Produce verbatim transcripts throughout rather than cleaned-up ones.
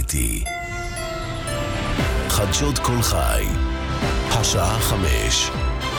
איתי. חדשות כל חי, השעה חמש.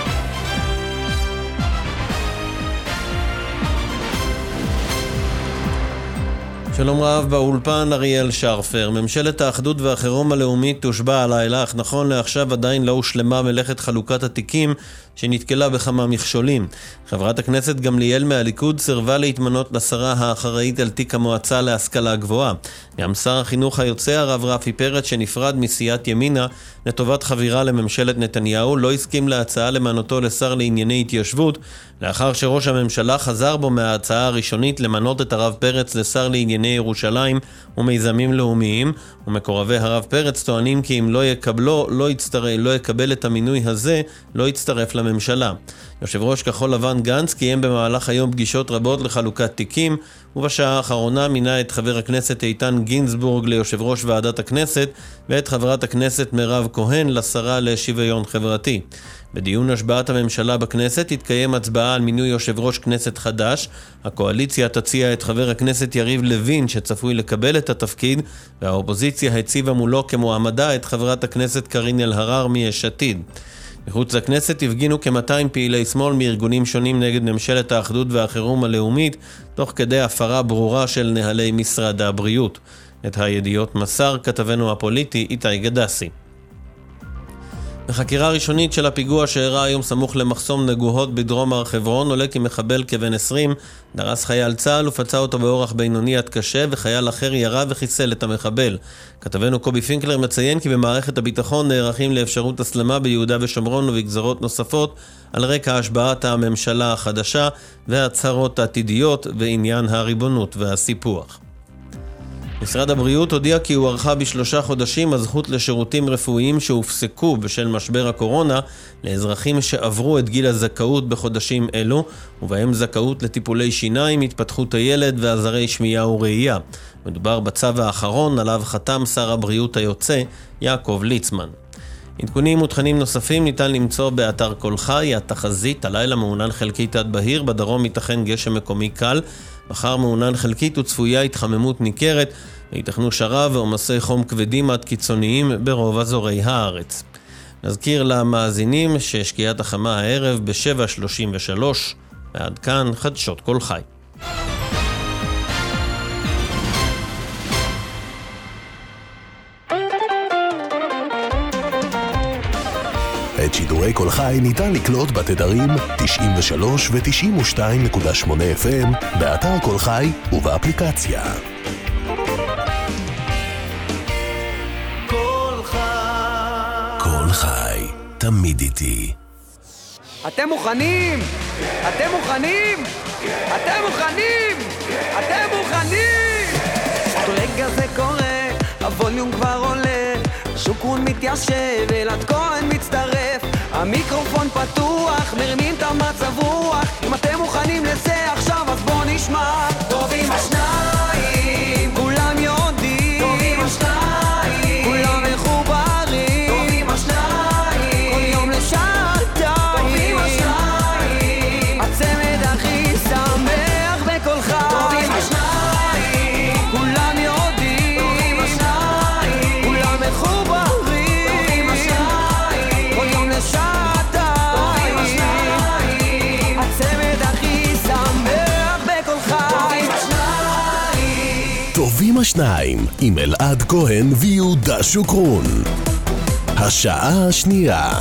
שלום רב, באולפן אריאל שרפר. ממשלת האחדות והחירום הלאומית תושבע הלילה, אך נכון לעכשיו עדיין לא הושלמה מלאכת חלוקת התיקים שנתקלה בכמה מכשולים. חברת הכנסת גמליאל מהליכוד סירבה להתמנות לשרה האחראית על תיק המועצה להשכלה גבוהה. גם שר החינוך היוצא הרב רפי פרץ, שנפרד מסיעת ימינה לטובת חבירה לממשלת נתניהו, לא הסכים להצעה למנותו לשר לענייני התיישבות, לאחר שראש הממשלה חזר בו מההצעה הראשונית למנות את הרב פרץ לשר לענייני ירושלים ומיזמים לאומיים, ומקורבי הרב פרץ טוענים כי אם לא יקבלו, לא יצטרף, לא יקבל את המינוי הזה, לא יצטרף לממשלה. יושב ראש כחול לבן גנץ קיים במהלך היום פגישות רבות לחלוקת תיקים, ובשעה האחרונה מינה את חבר הכנסת איתן גינזבורג ליושב ראש ועדת הכנסת, ואת חברת הכנסת מירב כהן לשרה לשוויון חברתי. בדיון השבעת הממשלה בכנסת תתקיים הצבעה על מינוי יושב ראש כנסת חדש. הקואליציה תציע את חבר הכנסת יריב לוין שצפוי לקבל את התפקיד, והאופוזיציה הציבה מולו כמועמדה את חברת הכנסת קארין אלהרר מיש עתיד. מחוץ לכנסת הפגינו כ-מאתיים פעילי שמאל מארגונים שונים נגד ממשלת האחדות והחירום הלאומית, תוך כדי הפרה ברורה של נהלי משרד הבריאות. את הידיעות מסר כתבנו הפוליטי איתי גדסי. בחקירה ראשונית של הפיגוע שאירע היום סמוך למחסום נגוהות בדרום הר חברון, עולה כי מחבל כבן עשרים דרס חייל צה"ל ופצע אותו באורח בינוני עד קשה, וחייל אחר ירה וחיסל את המחבל. כתבנו קובי פינקלר מציין כי במערכת הביטחון נערכים לאפשרות הסלמה ביהודה ושומרון ובגזרות נוספות על רקע השבעת הממשלה החדשה והצהרות העתידיות ועניין הריבונות והסיפוח. משרד הבריאות הודיע כי הוא ערכה בשלושה חודשים הזכות לשירותים רפואיים שהופסקו בשל משבר הקורונה לאזרחים שעברו את גיל הזכאות בחודשים אלו, ובהם זכאות לטיפולי שיניים, התפתחות הילד ועזרי שמיעה וראייה. מדובר בצו האחרון עליו חתם שר הבריאות היוצא יעקב ליצמן. עדכונים ותכנים נוספים ניתן למצוא באתר כל חי. התחזית: הלילה מעונן חלקית עד בהיר, בדרום ייתכן גשם מקומי קל, מחר מעונן חלקית וצפויה התחממות ניכרת, ויתכנו שרב ועומסי חום כבדים עד קיצוניים ברוב אזורי הארץ. נזכיר למאזינים ששקיעת החמה הערב ב-שבע שלושים ושלוש, ועד כאן חדשות כל חי. את שידורי כל חי ניתן לקלוט בתדרים תשעים ושלוש ו-תשעים ושתיים נקודה שמונה אף אם באתר כל חי ובאפליקציה. כל חי, כל חי, תמיד איתי. אתם מוכנים? אתם מוכנים? אתם מוכנים? אתם מוכנים? רגע זה קורה, הווליום כבר עולה, שוקרון מתיישב, אלעד כהן מצטרף, המיקרופון פתוח, מרימים את המצב רוח. אם אתם מוכנים לזה עכשיו אז בוא נשמע. טובים השניים, כולם יודעים, טובים השניים, כולם מחוברים, טובים השניים, כל יום לשעתיים, טובים השניים, הצמד הכי שמח בכל חי, טובים השניים, כולם יודעים, טובים השניים, כולם מחוברים, טובים השניים, כל יום לשעתיים, הצמד הכי שמח בכל חי. טובים השניים עם אלעד כהן ויהודה שוקרון. השעה השנייה.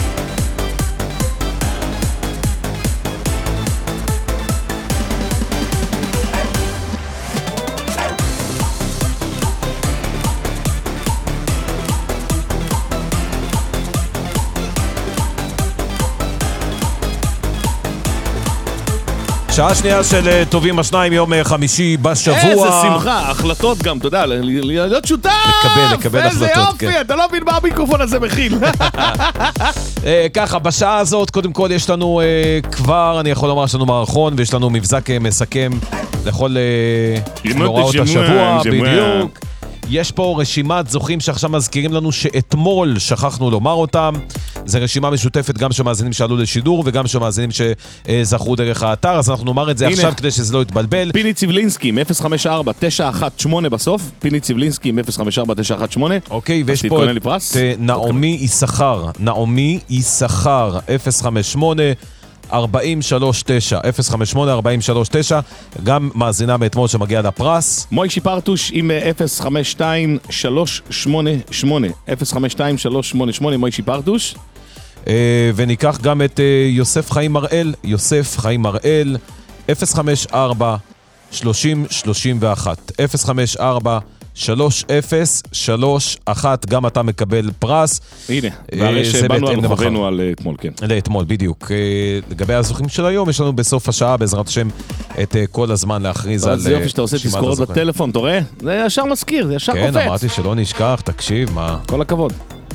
שעה שנייה של טובים השניים, יום חמישי בשבוע. איזה שמחה, החלטות גם, אתה יודע, להיות שותף. לקבל, לקבל החלטות. איזה יופי, אתה לא מבין מה המיקרופון הזה מכיל. ככה, בשעה הזאת, קודם כל יש לנו כבר, אני יכול לומר, יש לנו מערכון, ויש לנו מבזק מסכם לכל נוראות השבוע, בדיוק. יש פה רשימת זוכים שעכשיו מזכירים לנו שאתמול שכחנו לומר אותם. זה רשימה משותפת גם של מאזינים שעלו לשידור, וגם של מאזינים שזכרו דרך האתר, אז אנחנו נאמר את זה עכשיו כדי שזה לא יתבלבל. פיני ציבלינסקי עם אפס חמש ארבע תשע אחת שמונה בסוף, פיני ציבלינסקי עם אפס חמש ארבע תשע אחת שמונה. אוקיי, ויש פה את נעמי יששכר, נעמי יששכר, אפס חמש שמונה ארבעים ושלוש תשע, אפס חמש שמונה ארבעים ושלוש תשע, גם מאזינה מאתמול שמגיעה לפרס. מוישי פרטוש עם אפס חמש שתיים שלוש שמונה שמונה, אפס חמש שתיים שלוש שמונה שמונה, מוישי פרטוש. וניקח גם את יוסף חיים מראל, יוסף חיים מראל, אפס חמש ארבע שלושים שלושים ואחת, אפס חמש ארבע שלוש אפס שלוש אחת, גם אתה מקבל פרס. הנה, והרי שבאנו על חובנו על אתמול, כן. לאתמול, בדיוק. לגבי הזוכים של היום, יש לנו בסוף השעה, בעזרת השם, את כל הזמן להכריז על... זה יופי שאתה עושה תזכורות בטלפון, אתה רואה? זה ישר מזכיר, זה ישר קופץ. כן, אמרתי שלא נשכח, תקשיב, מה... כל הכבוד.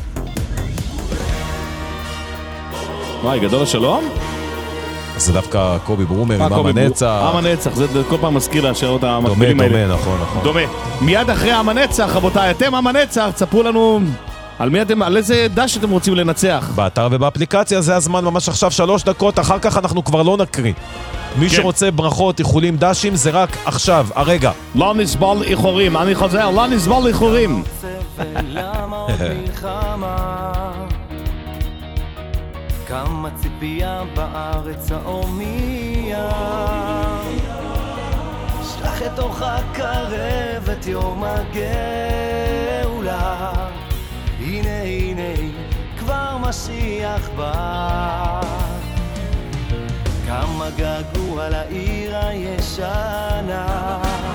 וואי, גדול השלום? זה דווקא קובי ברומר עם עם הנצח. עם הנצח, זה כל פעם מזכיר לאשר את המקבילים האלה. דומה, דומה, נכון, נכון. דומה. מיד אחרי עם הנצח, רבותיי, אתם עם הנצח, תספרו לנו על מי אתם, על איזה דש אתם רוצים לנצח. באתר ובאפליקציה, זה הזמן ממש עכשיו שלוש דקות, אחר כך אנחנו כבר לא נקריא. מי שרוצה ברכות, איחולים, דשים, זה רק עכשיו, הרגע. לא נסבול איחורים, אני חוזר, לא נסבול איחורים. כמה ציפייה בארץ האומיה, שלח את אורך קרב את יום הגאולה, הנה הנה כבר משיח בא. כמה געגוע לעיר הישנה,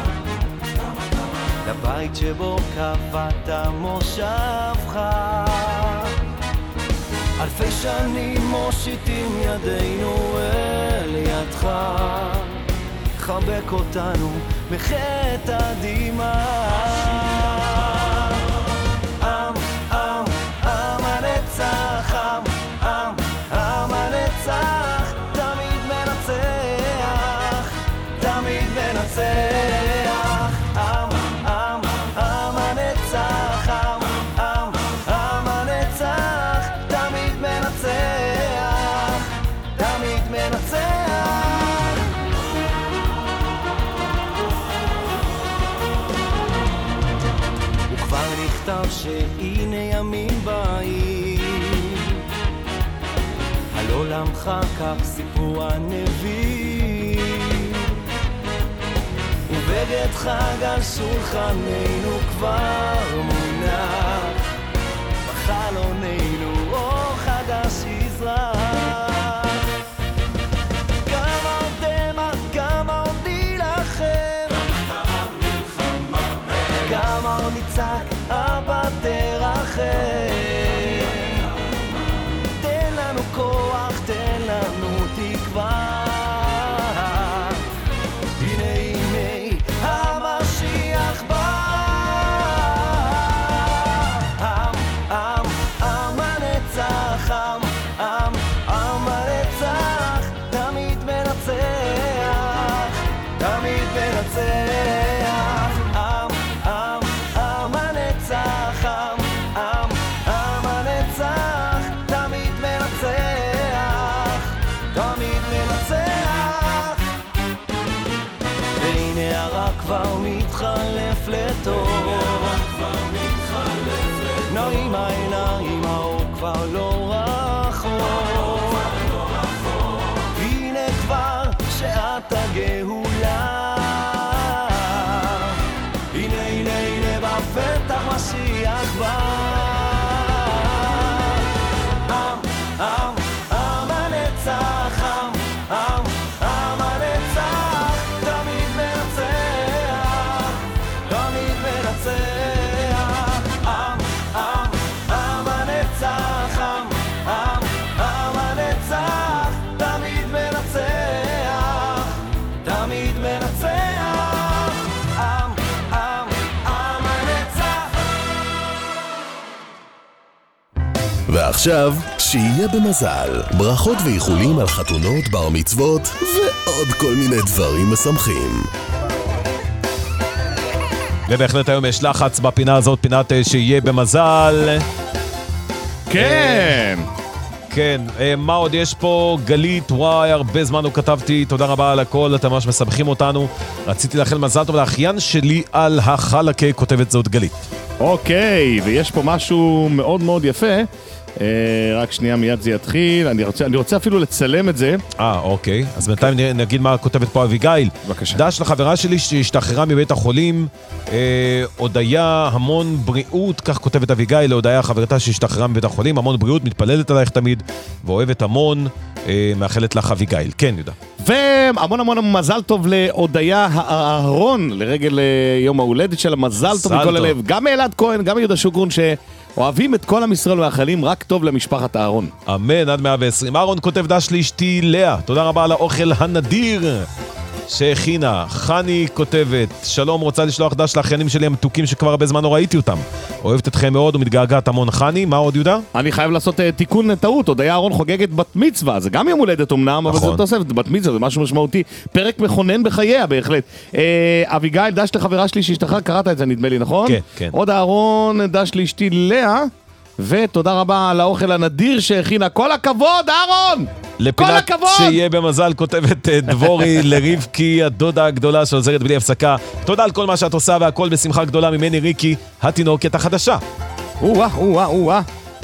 לבית שבו קבעת מושבך, אלפי שנים מושיטים ידינו אל ידך, חבק אותנו מחטא הדמעה. עם, עם, עם הנצח, עם, עם, עם הנצח, תמיד מנצח, תמיד מנצח. עם, עם, עם הנצח, עם, עם, עם הנצח, תמיד מנצח, תמיד מנצח. וכבר נכתב שהנה ימים באים, על עולמך כך סיפור הנביא, ובגד חג על שולחננו כבר מונח, בחלוננו אור חדש יזרח. כמה עוד דמע, כמה עוד נילחם, כמה עוד נצעק, אבא תרחם. תן לנו כוח, תן לנו תקווה, הנה הנה המשיח בא. עם, עם, עם הנצח, עם, עם, עם הנצח, תמיד מנצח, תמיד מנצח. עם, עם, עם הנצח, עם, עם, עם הנצח, תמיד מנצח, תמיד מנצח. והנה הרע כבר מתחלף לטוב, נעים העיניים, האור כבר לא רחוק, הנה כבר שעת הגאולה, הנה הנה הנה בפתח משיח בא. עם, עם, עם הנצח, עם, עם, עם הנצח, תמיד מנצח, תמיד מנצח. עם, עם, עם הנצח, עם, עם, עם הנצח, תמיד מנצח, תמיד מנצח. עם, עם, עם הנצח. ועכשיו, שיהיה במזל. ברכות ואיחולים על חתונות, בר מצוות ועוד כל מיני דברים משמחים. ובהחלט היום יש לחץ בפינה הזאת, פינת שיהיה במזל. כן. כן, מה עוד יש פה? גלית, וואי, הרבה זמן לא כתבתי, תודה רבה על הכל, אתם ממש מסבכים אותנו. רציתי לאחל מזל טוב לאחיין שלי על החלקה, כותבת זאת גלית. אוקיי, ויש פה משהו מאוד מאוד יפה. אה, רק שנייה, מיד זה יתחיל. אני רוצה, אני רוצה אפילו לצלם את זה. אה, אוקיי. אז בינתיים נגיד מה כותבת פה אביגיל. בבקשה. דש לחברה שלי שהשתחררה מבית החולים, אה, הודיה, המון בריאות, כך כותבת אביגיל, להודיה חברתה שהשתחררה מבית החולים, המון בריאות, מתפללת עלייך תמיד, ואוהבת המון, אה, מאחלת לך אביגיל. כן, יהודה. והמון המון מזל טוב להודיה האהרון, לרגל יום ההולדת של המזל טוב מכל הלב. גם אלעד כהן, גם יהודה שוגרון, שאוהבים את כל עם ישראל ומאחלים רק טוב למשפחת אהרון. אמן, עד מאה ועשרים. אהרון כותב דש לאשתי לאה, תודה רבה על האוכל הנדיר שהכינה. חני כותבת, שלום, רוצה לשלוח דש לאחיינים שלי המתוקים שכבר הרבה זמן לא ראיתי אותם. אוהבת אתכם מאוד ומתגעגעת המון. חני, מה עוד יהודה? אני חייב לעשות uh, תיקון טעות, הודיה אהרון חוגגת בת מצווה, זה גם יום הולדת אמנם, אבל זה תוספת, בת מצווה זה משהו משמעותי, פרק מכונן בחייה בהחלט. uh, אביגיל, דש לחברה שלי שהשתחרר, קראת את זה נדמה לי, נכון? כן, כן. עוד אהרון, דש לאשתי לאה, ותודה רבה על האוכל הנדיר שהכינה. כל הכבוד, אהרון! לפינת שיהיה במזל, כותבת דבורי לרבקי, הדודה הגדולה שעוזרת בלי הפסקה. תודה על כל מה שאת עושה והכל בשמחה גדולה ממני ריקי, התינוקת החדשה. או-אה, או-אה, או-אה.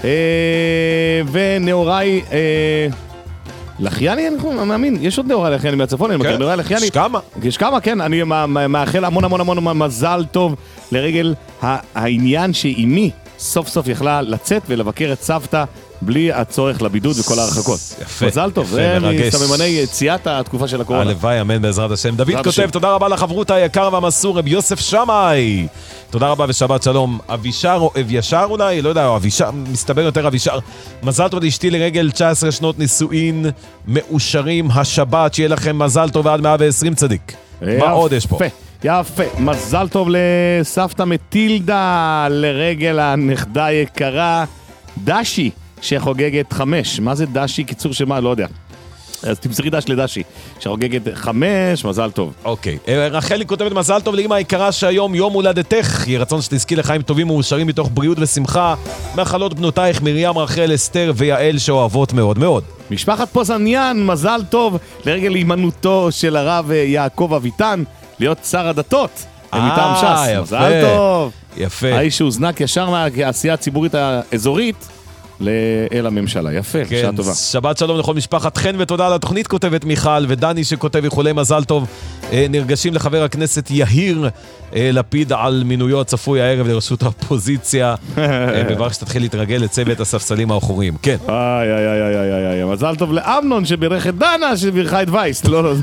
ונאורי לחייני, אני מאמין, יש עוד נאורי לחייני מהצפון, אני מכיר נאורי לחייני. יש כמה. יש כמה, כן, אני מאחל המון המון המון מזל טוב לרגל העניין שאימי סוף סוף יכלה לצאת ולבקר את סבתא בלי הצורך לבידוד וכל ההרחקות. יפה, מזל טוב, זה מסממני יציאת התקופה של הקורונה. הלוואי, אמן בעזרת השם. דוד כותב, תודה רבה לחברות היקר והמסור, רב יוסף שמאי. תודה רבה ושבת שלום. אבישר או אבישר אולי? לא יודע, או אבישר, מסתבר יותר אבישר. מזל טוב לאשתי לרגל תשע עשרה שנות נישואין מאושרים השבת, שיהיה לכם מזל טוב ועד מאה ועשרים צדיק. מה עוד יש פה? יפה, מזל טוב לסבתא מטילדה לרגל הנכדה יקרה דשי שחוגגת חמש. מה זה דשי? קיצור שמה? לא יודע. אז תמסרי דש לדשי שחוגגת חמש, מזל טוב. אוקיי, רחלי כותבת מזל טוב לאמא היקרה שהיום יום הולדתך, יהיה רצון שתזכי לחיים טובים ומאושרים מתוך בריאות ושמחה, מאחלות בנותייך מרים, רחל, אסתר ויעל שאוהבות מאוד מאוד. משפחת פוזניאן, מזל טוב לרגל הימנותו של הרב יעקב אביטן להיות שר הדתות מטעם ש"ס. מזל טוב. יפה. האיש שהוזנק ישר מהעשייה הציבורית האזורית אל הממשלה. יפה, כן, שעה טובה. שבת שלום לכל משפחת חן ותודה על התוכנית, כותבת מיכל, ודני שכותב איחולי מזל טוב. נרגשים לחבר הכנסת יהיר לפיד על מינויו הצפוי הערב לראשות האופוזיציה. בברך שתתחיל להתרגל לצוות הספסלים האחוריים. כן. איי, איי, איי, איי, איי, מזל טוב לאמנון שבירך את דנה שבירכה את וייס. לא, לא.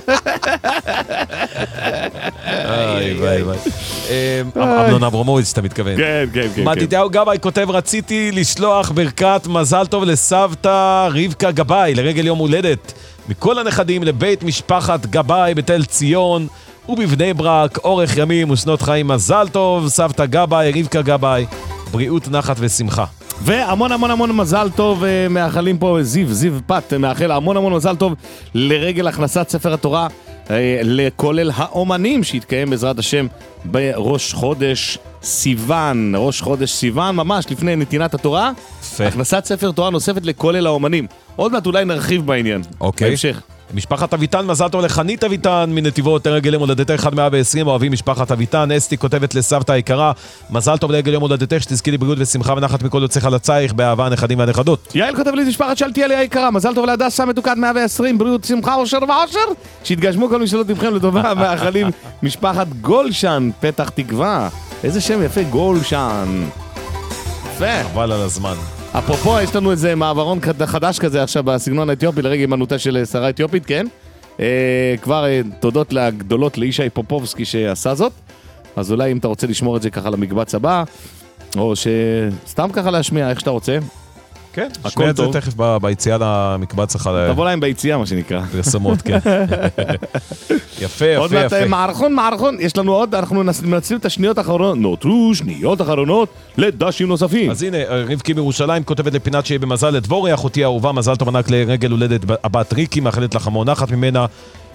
איי, איי, איי. אמנון אברמוביץ' אתה מתכוון. כן, כן, כן. מתתיהו גבאי כותב, רציתי לשלוח ברכת מזל טוב לסבתא רבקה גבאי לרגל יום הולדת מכל הנכדים לבית משפחת גבאי בתל ציון ובבני ברק, אורך ימים ושנות חיים. מזל טוב סבתא גבאי, רבקה גבאי, בריאות, נחת ושמחה. והמון המון המון מזל טוב, מאחלים פה זיו, זיו פת, מאחל המון המון מזל טוב לרגל הכנסת ספר התורה לכולל האומנים שהתקיים בעזרת השם בראש חודש סיוון, ראש חודש סיוון, ממש לפני נתינת התורה. יפה. הכנסת ספר תורה נוספת לכולל האומנים. עוד מעט אולי נרחיב בעניין. אוקיי. בהמשך. משפחת אביטן, מזל טוב לחנית אביטן מנתיבות, לרגל יום הולדתך אחד מאה ועשרים, אוהבים משפחת אביטן. אסתי כותבת לסבתא היקרה, מזל טוב לרגל יום הולדתך, שתזכי לבריאות ושמחה ונחת מכל יוצאיך לצייך, באהבה הנכדים והנכדות. יעל כותב לי משפחת שלתיאלי היקרה, מזל טוב להדסה מתוקת מאה ועשרים, בריאות, שמחה, אושר ועושר, שיתגשמו כל משאלות לבכם לטובה, מאחלים משפחת גולשן, פתח תקווה. איזה שם יפה, גולשן. יפה. חבל על הזמן. אפרופו, יש לנו איזה מעברון חדש כזה עכשיו בסגנון האתיופי לרגע הימנותה של שרה אתיופית, כן? אה, כבר אה, תודות לגדולות לישי פופובסקי שעשה זאת, אז אולי אם אתה רוצה לשמור את זה ככה למקבץ הבא, או שסתם ככה להשמיע איך שאתה רוצה. כן, נשמיע את זה תכף ביציאה למקבץ אחת. תבוא להם ביציאה, מה שנקרא. פרסומות, כן. יפה, יפה, עוד מעט מערכון, מערכון, יש לנו עוד, אנחנו מנצלים את השניות האחרונות, נותרו שניות אחרונות לדשים נוספים. אז הנה, רבקי מירושלים כותבת לפינת שיהיה במזל לדבורי, אחותי האהובה, מזל טוב ענק לרגל הולדת הבת ריקי, מאחלת לך המון נחת ממנה,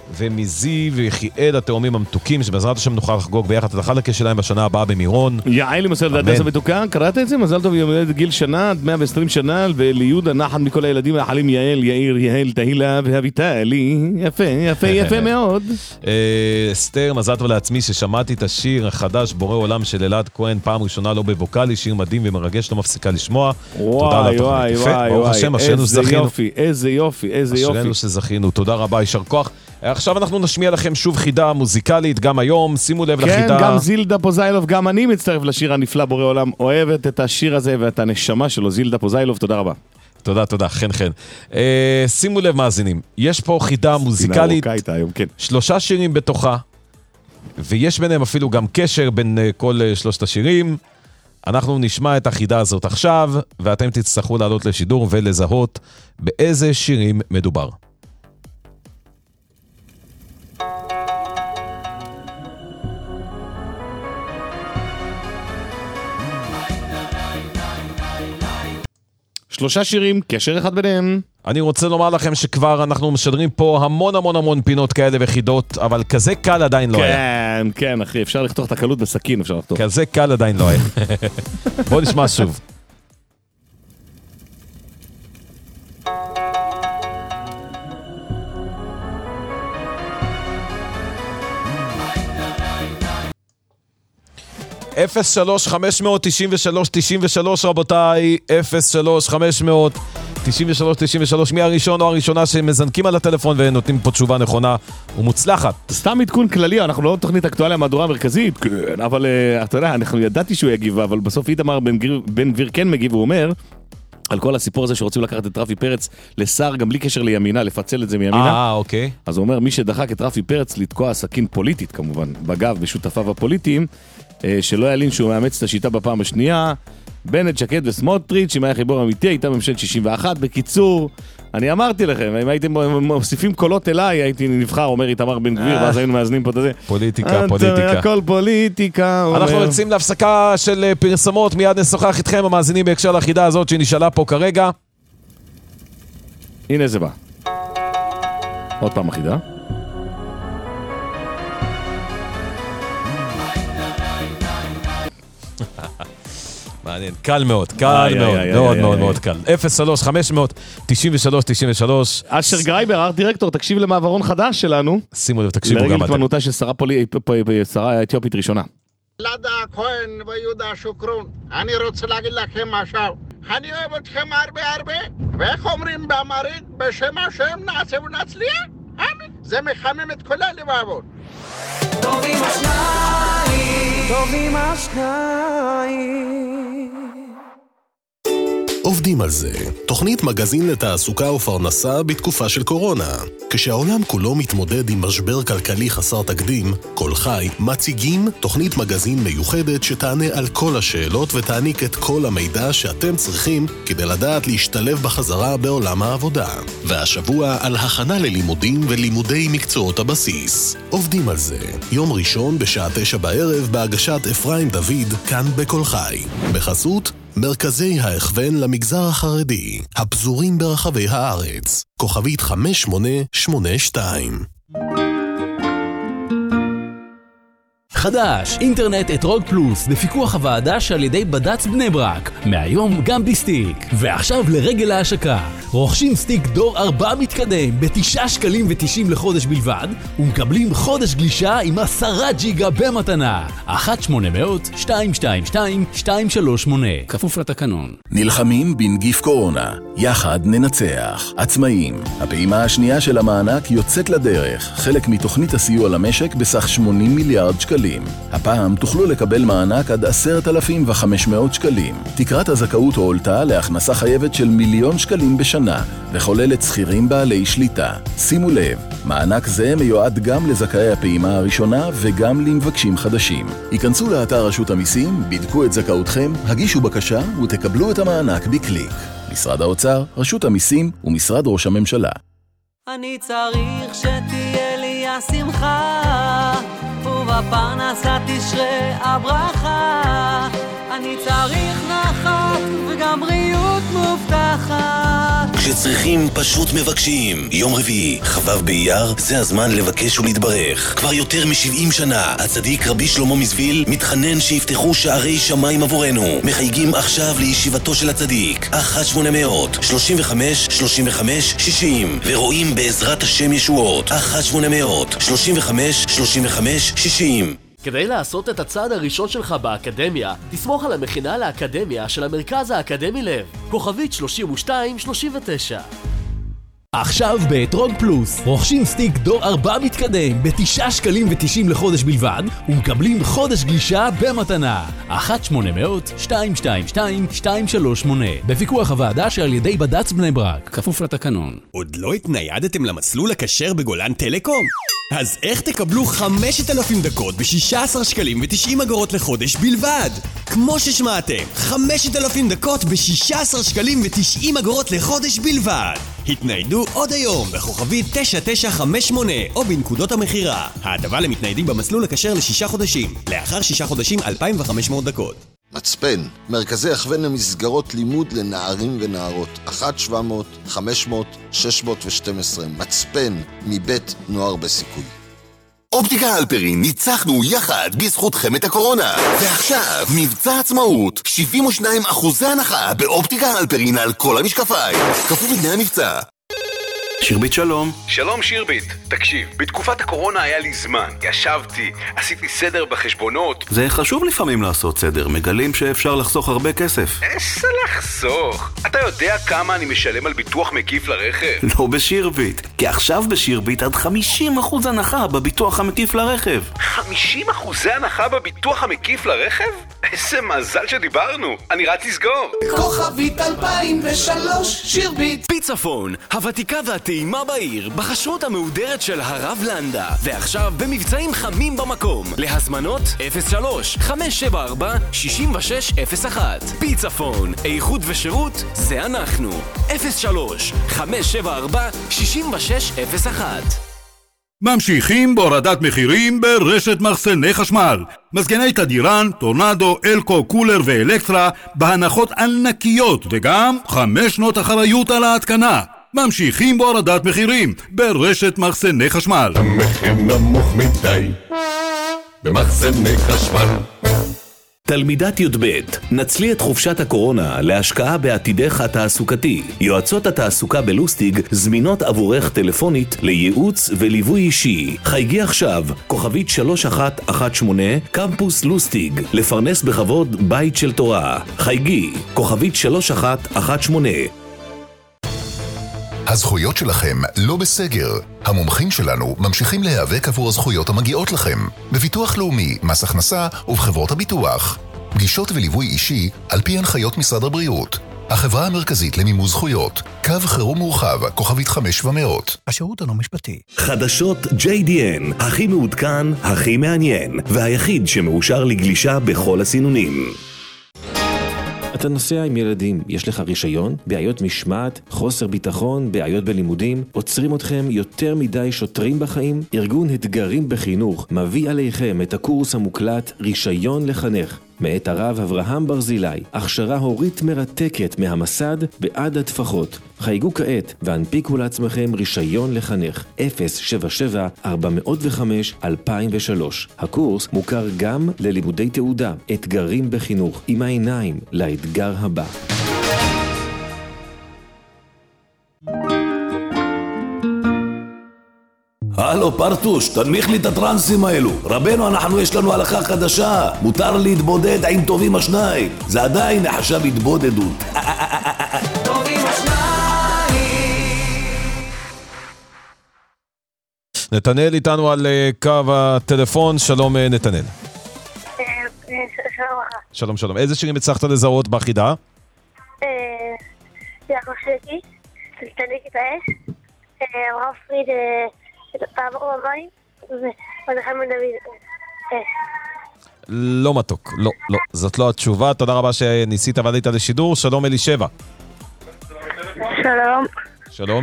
ומזיו ויחיאל התאומים המתוקים, שבעזרת השם נוכל לחגוג ביחד את החלקה שלהם בשנה הבאה במירון. יעל עם הסרט והדס המתוקה, קראת את זה? מזל טוב יום הולדת גיל שנה, עד מאה ועשרים שנה, וליהודה נחן מכל הילדים מאחלים יעל, יאיר, יעל, תהילה ואביטלי. יפה, יפה, יפה מאוד. אסתר, מזל טוב לעצמי ששמעתי את השיר החדש בורא עולם של אלעד כהן, פעם ראשונה לא בווקלי, שיר מדהים ומרגש, לא מפסיקה לשמוע. תודה על התוכנית. יפה, ברוך השם, אשרנו שזכינו. איזה יופי, איזה יופי. אשרנו שזכינו, תודה רבה, יישר כוח. עכשיו אנחנו נשמיע לכם שוב חידה מוזיקלית, גם היום, שימו לב כן, לחידה. כן, גם זילדה פוזיילוב, גם אני מצטרף לשיר הנפלא בורא עולם, אוהבת את השיר הזה ואת הנשמה שלו, זילדה פוזיילוב, תודה רבה. תודה, תודה, חן חן. אה, שימו לב מאזינים, יש פה חידה מוזיקלית, היום, כן. שלושה שירים בתוכה, ויש ביניהם אפילו גם קשר בין uh, כל uh, שלושת השירים. אנחנו נשמע את החידה הזאת עכשיו, ואתם תצטרכו לעלות לשידור ולזהות באיזה שירים מדובר. שלושה שירים, קשר אחד ביניהם. אני רוצה לומר לכם שכבר אנחנו משדרים פה המון המון המון פינות כאלה וחידות, אבל כזה קל עדיין לא היה. כן, כן, אחי, אפשר לחתוך את הקלות בסכין, אפשר לחתוך. כזה קל עדיין לא היה. בואו נשמע שוב. אפס שלוש חמש תשע שלוש תשע שלוש רבותיי, אפס שלוש חמש תשע שלוש תשע שלוש, מי הראשון או הראשונה שמזנקים על הטלפון ונותנים פה תשובה נכונה ומוצלחת. סתם עדכון כללי, אנחנו לא תוכנית אקטואליה מהדורה המרכזית, כן, אבל אתה יודע, אנחנו ידעתי שהוא יגיב, אבל בסוף איתמר בן גביר כן מגיב, הוא אומר על כל הסיפור הזה שרוצים לקחת את רפי פרץ לשר גם בלי קשר לימינה, לפצל את זה מימינה. אה, אוקיי. אז הוא אומר, מי שדחק את רפי פרץ לתקוע סכין פוליטית כמובן, בגב בשותפיו הפוליטיים, שלא ילין שהוא מאמץ את השיטה בפעם השנייה, בנט, שקד וסמוטריץ', אם היה חיבור אמיתי, הייתה ממשלת שישים ואחת. בקיצור, אני אמרתי לכם, אם הייתם מוסיפים קולות אליי, הייתי נבחר, אומר איתמר בן גביר, ואז היינו מאזנים פה את זה. פוליטיקה, פוליטיקה. הכל פוליטיקה. אנחנו יוצאים להפסקה של פרסומות, מיד נשוחח איתכם, המאזינים בהקשר לחידה הזאת שנשאלה פה כרגע. הנה זה בא. עוד פעם החידה. מעניין, קל מאוד, קל מאוד, מאוד מאוד מאוד קל. אפס שלוש חמש תשע שלוש תשע שלוש. אשר גרייבר, ארט דירקטור, תקשיב למעברון חדש שלנו. שימו לב, תקשיבו גם אתם. לרגל תמנותה של שרה אתיופית ראשונה. לדה כהן ויהודה שוקרון, אני רוצה להגיד לכם משהו. אני אוהב אתכם הרבה הרבה, ואיך אומרים באמרית, בשם השם נעשה ונצליח? אמן. זה מחמם את כל הלבבות. טובים השניים, טובים השניים. עובדים על זה. תוכנית מגזין לתעסוקה ופרנסה בתקופה של קורונה. כשהעולם כולו מתמודד עם משבר כלכלי חסר תקדים, כל חי מציגים תוכנית מגזין מיוחדת שתענה על כל השאלות ותעניק את כל המידע שאתם צריכים כדי לדעת להשתלב בחזרה בעולם העבודה. והשבוע על הכנה ללימודים ולימודי מקצועות הבסיס. עובדים על זה. יום ראשון בשעה תשע בערב בהגשת אפרים דוד, כאן בכל חי. בחסות מרכזי ההכוון למגזר החרדי, הפזורים ברחבי הארץ, כוכבית חמש שמונה שמונה שתיים. חדש, אינטרנט אתרוג פלוס, בפיקוח הוועדה שעל ידי בד"ץ בני ברק, מהיום גם בסטיק. ועכשיו לרגל ההשקה, רוכשים סטיק דור ארבע מתקדם בתשעה שקלים ותשעים לחודש בלבד, ומקבלים חודש גלישה עם עשרה ג'יגה במתנה. אחת שמונה מאות שתיים שתיים שתיים שתיים שלוש שמונה, כפוף לתקנון. נלחמים בנגיף קורונה, יחד ננצח. עצמאים, הפעימה השנייה של המענק יוצאת לדרך, חלק מתוכנית הסיוע למשק בסך שמונים מיליארד שקלים. הפעם תוכלו לקבל מענק עד עשרת אלפים וחמש מאות שקלים. תקרת הזכאות הועלתה להכנסה חייבת של מיליון שקלים בשנה, וכוללת שכירים בעלי שליטה. שימו לב, מענק זה מיועד גם לזכאי הפעימה הראשונה וגם למבקשים חדשים. היכנסו לאתר רשות המיסים, בדקו את זכאותכם, הגישו בקשה ותקבלו את המענק בקליק. משרד האוצר, רשות המיסים ומשרד ראש הממשלה. אני צריך שתהיה לי השמחה, ובפרנסה תשרה הברכה. אני צריך נחת וגם בריאות מובטחת. כשצריכים פשוט מבקשים. יום רביעי, חבב באייר, זה הזמן לבקש ולהתברך. כבר יותר מ-שבעים שנה, הצדיק רבי שלמה מזוויל מתחנן שיפתחו שערי שמיים עבורנו. מחייגים עכשיו לישיבתו של הצדיק, אחת שמונה מאות שלושים וחמש שלושים וחמש שישים, ורואים בעזרת השם ישועות, אחת שמונה מאות שלושים וחמש שלושים וחמש שישים. כדי לעשות את הצעד הראשון שלך באקדמיה, תסמוך על המכינה לאקדמיה של המרכז האקדמי לב, כוכבית שלושים ושתיים שלושים ותשע. עכשיו באתרוג פלוס, רוכשים סטיק דור ארבע מתקדם בתשעה שקלים ותשעים לחודש בלבד, ומקבלים חודש גלישה במתנה. אחת שמונה מאות שתיים שתיים שתיים שתיים שלוש שמונה, בפיקוח הוועדה שעל ידי בד"ץ בני ברק, כפוף לתקנון. עוד לא התניידתם למסלול הכשר בגולן טלקום? אז איך תקבלו חמשת אלפים דקות ב-שישה עשר שקלים ותשעים אגורות לחודש בלבד? כמו ששמעתם, חמשת אלפים דקות ב-שישה עשר שקלים ותשעים אגורות לחודש בלבד. התניידו עוד היום בכוכבית תשע תשע חמש שמונה או בנקודות המחירה. ההטבה למתניידים במסלול הכשר לשישה חודשים, לאחר שישה חודשים אלפיים וחמש מאות דקות. מצפן, מרכזי הכוון למסגרות לימוד לנערים ונערות, אחת שבע מאות חמש מאות שש מאות ושתים עשרה. מצפן, מבית נוער בסיכוי. אופטיקה הלפרין, ניצחנו יחד בזכותכם את הקורונה. ועכשיו, מבצע עצמאות, שבעים ושניים אחוזי הנחה באופטיקה הלפרין על כל המשקפיים. כפוף לתנאי המבצע. שירבית שלום. שלום שירבית. תקשיב, בתקופת הקורונה היה לי זמן. ישבתי, עשיתי סדר בחשבונות. זה חשוב לפעמים לעשות סדר, מגלים שאפשר לחסוך הרבה כסף. איזה לחסוך? אתה יודע כמה אני משלם על ביטוח מקיף לרכב? לא בשירבית, כי עכשיו בשירבית עד חמישים אחוז הנחה בביטוח המקיף לרכב. חמישים אחוזי הנחה בביטוח המקיף לרכב? איזה מזל שדיברנו. אני רץ לסגור. כוכבית אלפיים ושלוש, שירבית. פיצפון, הוותיקה והטעימה בעיר, בחשרות המהודרת של הרב לנדה. ועכשיו במבצעים חמים במקום. להזמנות אפס שלוש חמש שבע ארבע שש שש אפס אחת. פיצפון, איכות ושירות זה אנחנו. אפס שלוש חמש שבע ארבע שש שש אפס אחת. ממשיכים בהורדת מחירים ברשת מחסני חשמל. מזגני תדירן, טורנדו, אלקו, קולר ואלקטרה בהנחות ענקיות וגם חמש שנות אחריות על ההתקנה. ממשיכים בהורדת מחירים ברשת מחסני חשמל. המחיר נמוך מדי במחסני חשמל. תלמידת י"ב, נצלי את חופשת הקורונה להשקעה בעתידך התעסוקתי. יועצות התעסוקה בלוסטיג זמינות עבורך טלפונית לייעוץ וליווי אישי. חייגי עכשיו, כוכבית שלוש אחת אחת שמונה, קמפוס לוסטיג, לפרנס בכבוד בית של תורה. חייגי, כוכבית שלוש אחת אחת שמונה. הזכויות שלכם לא בסגר. המומחים שלנו ממשיכים להיאבק עבור הזכויות המגיעות לכם. בביטוח לאומי, מס הכנסה ובחברות הביטוח. פגישות וליווי אישי על פי הנחיות משרד הבריאות. החברה המרכזית למימוש זכויות. קו חירום מורחב, כוכבית חמש ומאות. השירות הלא משפטי. חדשות ג'יי די אן, הכי מעודכן, הכי מעניין, והיחיד שמאושר לגלישה בכל הסינונים. אתה נוסע עם ילדים, יש לך רישיון? בעיות משמעת, חוסר ביטחון, בעיות בלימודים, עוצרים אתכם יותר מדי שוטרים בחיים? ארגון אתגרים בחינוך מביא עליכם את הקורס המוקלט רישיון לחנך. מאת הרב אברהם ברזילי, הכשרה הורית מרתקת מהמסד ועד התפחות. חייגו כעת והנפיקו לעצמכם רישיון לחנך. אפס שבע שבע ארבע אפס חמש אלפיים ושלוש. הקורס מוכר גם ללימודי תעודה. אתגרים בחינוך, עם העיניים לאתגר הבא. הלו פרטוש, תנמיך לי את הטרנסים האלו. רבנו, אנחנו יש לנו הלכה חדשה. מותר להתבודד עם טובים השניים. זה עדיין נחשב התבודדות. טובים השניים. נתנאל איתנו על קו הטלפון. שלום נתנאל. שלום. שלום שלום. איזה שירים הצלחת לזהות בחידה? יעקב שקי, תלתניק את האש, הרב פריד תעבור במים, וזכם מדוד. לא מתוק, לא, לא, זאת לא התשובה. תודה רבה שניסית ועלית לשידור. שלום אלישבע. שלום. שלום.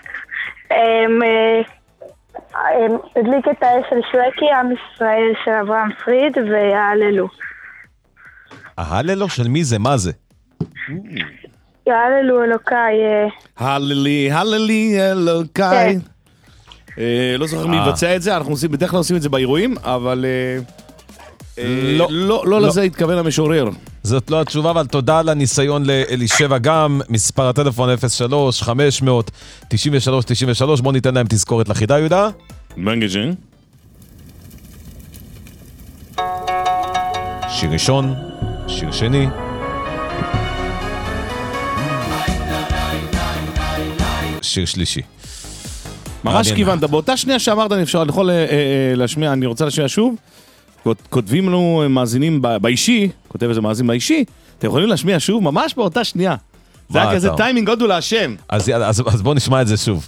הדליק את האש של שווקי, עם ישראל של אברהם פריד, וההללו. ההללו של מי זה? מה זה? יהללו אלוקיי. הללי, הללי אלוקיי. לא זוכר מי יבצע את זה, אנחנו בדרך כלל עושים את זה באירועים, אבל לא לזה התכוון המשורר. זאת לא התשובה, אבל תודה על הניסיון לאלישבע גם. מספר הטלפון אפס שלוש חמש אפס אפס תשעים ושלוש תשעים ושלוש. בוא ניתן להם תזכורת לחידה, יהודה. מנג'ין. שיר ראשון, שיר שני. שיר שלישי. ממש כיוונת, באותה שנייה שאמרת, אני אפשר, אני יכול להשמיע, אני רוצה להשמיע שוב. כותבים לנו מאזינים באישי, כותב איזה מאזין באישי, אתם יכולים להשמיע שוב, ממש באותה שנייה. זה היה כזה טיימינג, הודו להשם. אז בואו נשמע את זה שוב.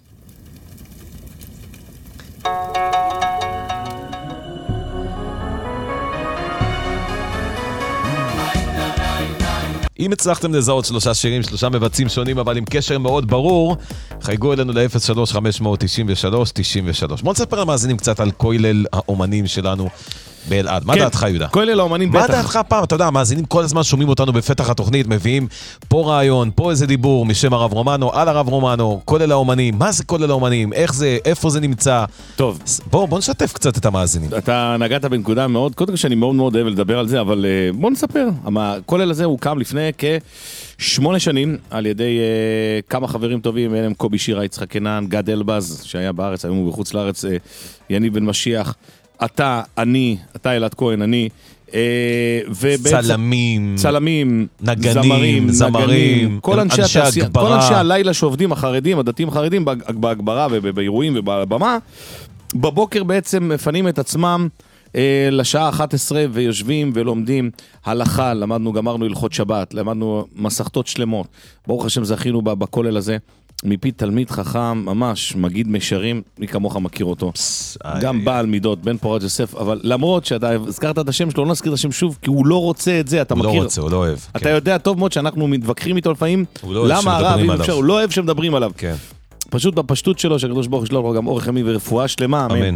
אם הצלחתם לזהות שלושה שירים, שלושה מבצעים שונים, אבל עם קשר מאוד ברור, חייגו אלינו ל-אפס שלוש חמש תשעים ושלוש תשעים ושלוש. בוא נספר למאזינים קצת על כולל האומנים שלנו באלעד. מה דעתך, יהודה? כולל האומנים בטח. מה דעתך פעם? אתה יודע, המאזינים כל הזמן שומעים אותנו בפתח התוכנית, מביאים פה רעיון, פה איזה דיבור משם הרב רומנו, על הרב רומנו, כולל האומנים. מה זה כולל האומנים? איך זה? איפה זה נמצא? טוב. בוא, בוא נשתף קצת את המאזינים. אתה נגעת בנקודה מאוד, קודם כל שאני מאוד מאוד אוהב לדבר על זה, אבל בוא נספר. הכולל הזה הוא קם לפני כשמונה שנים על ידי uh, כמה חברים טובים, אלה הם קובי שירה, יצחק קנן, גד אלבז, שהיה בארץ, היום הוא בחוץ לארץ, uh, יניב בן משיח, אתה, אני, אתה אלעד כהן, אני, uh, ובעצם, צלמים, צלמים, נגנים, זמרים, זמרים, נגנים, כל אנשי, אנשי התעשייה, הגברה, כל אנשי הלילה שעובדים, החרדים, הדתיים החרדים, בהגברה ובאירועים ובבמה, בבוקר בעצם מפנים את עצמם, לשעה אחת עשרה ויושבים ולומדים הלכה, למדנו, גמרנו הלכות שבת, למדנו מסכתות שלמות. ברוך השם זכינו בכולל הזה, מפי תלמיד חכם, ממש מגיד משרים, מי כמוך מכיר אותו. גם בעל מידות, בן פורת יוסף, אבל למרות שאתה הזכרת את השם שלו, לא נזכיר את השם שוב, כי הוא לא רוצה את זה, אתה מכיר. הוא לא רוצה, הוא לא אוהב. אתה יודע טוב מאוד שאנחנו מתווכחים איתו לפעמים, למה הרב, הוא לא אוהב שמדברים עליו. פשוט בפשטות שלו, שהקדוש ברוך הוא ישלח לו גם אורך ימים ורפואה שלמה, אמן.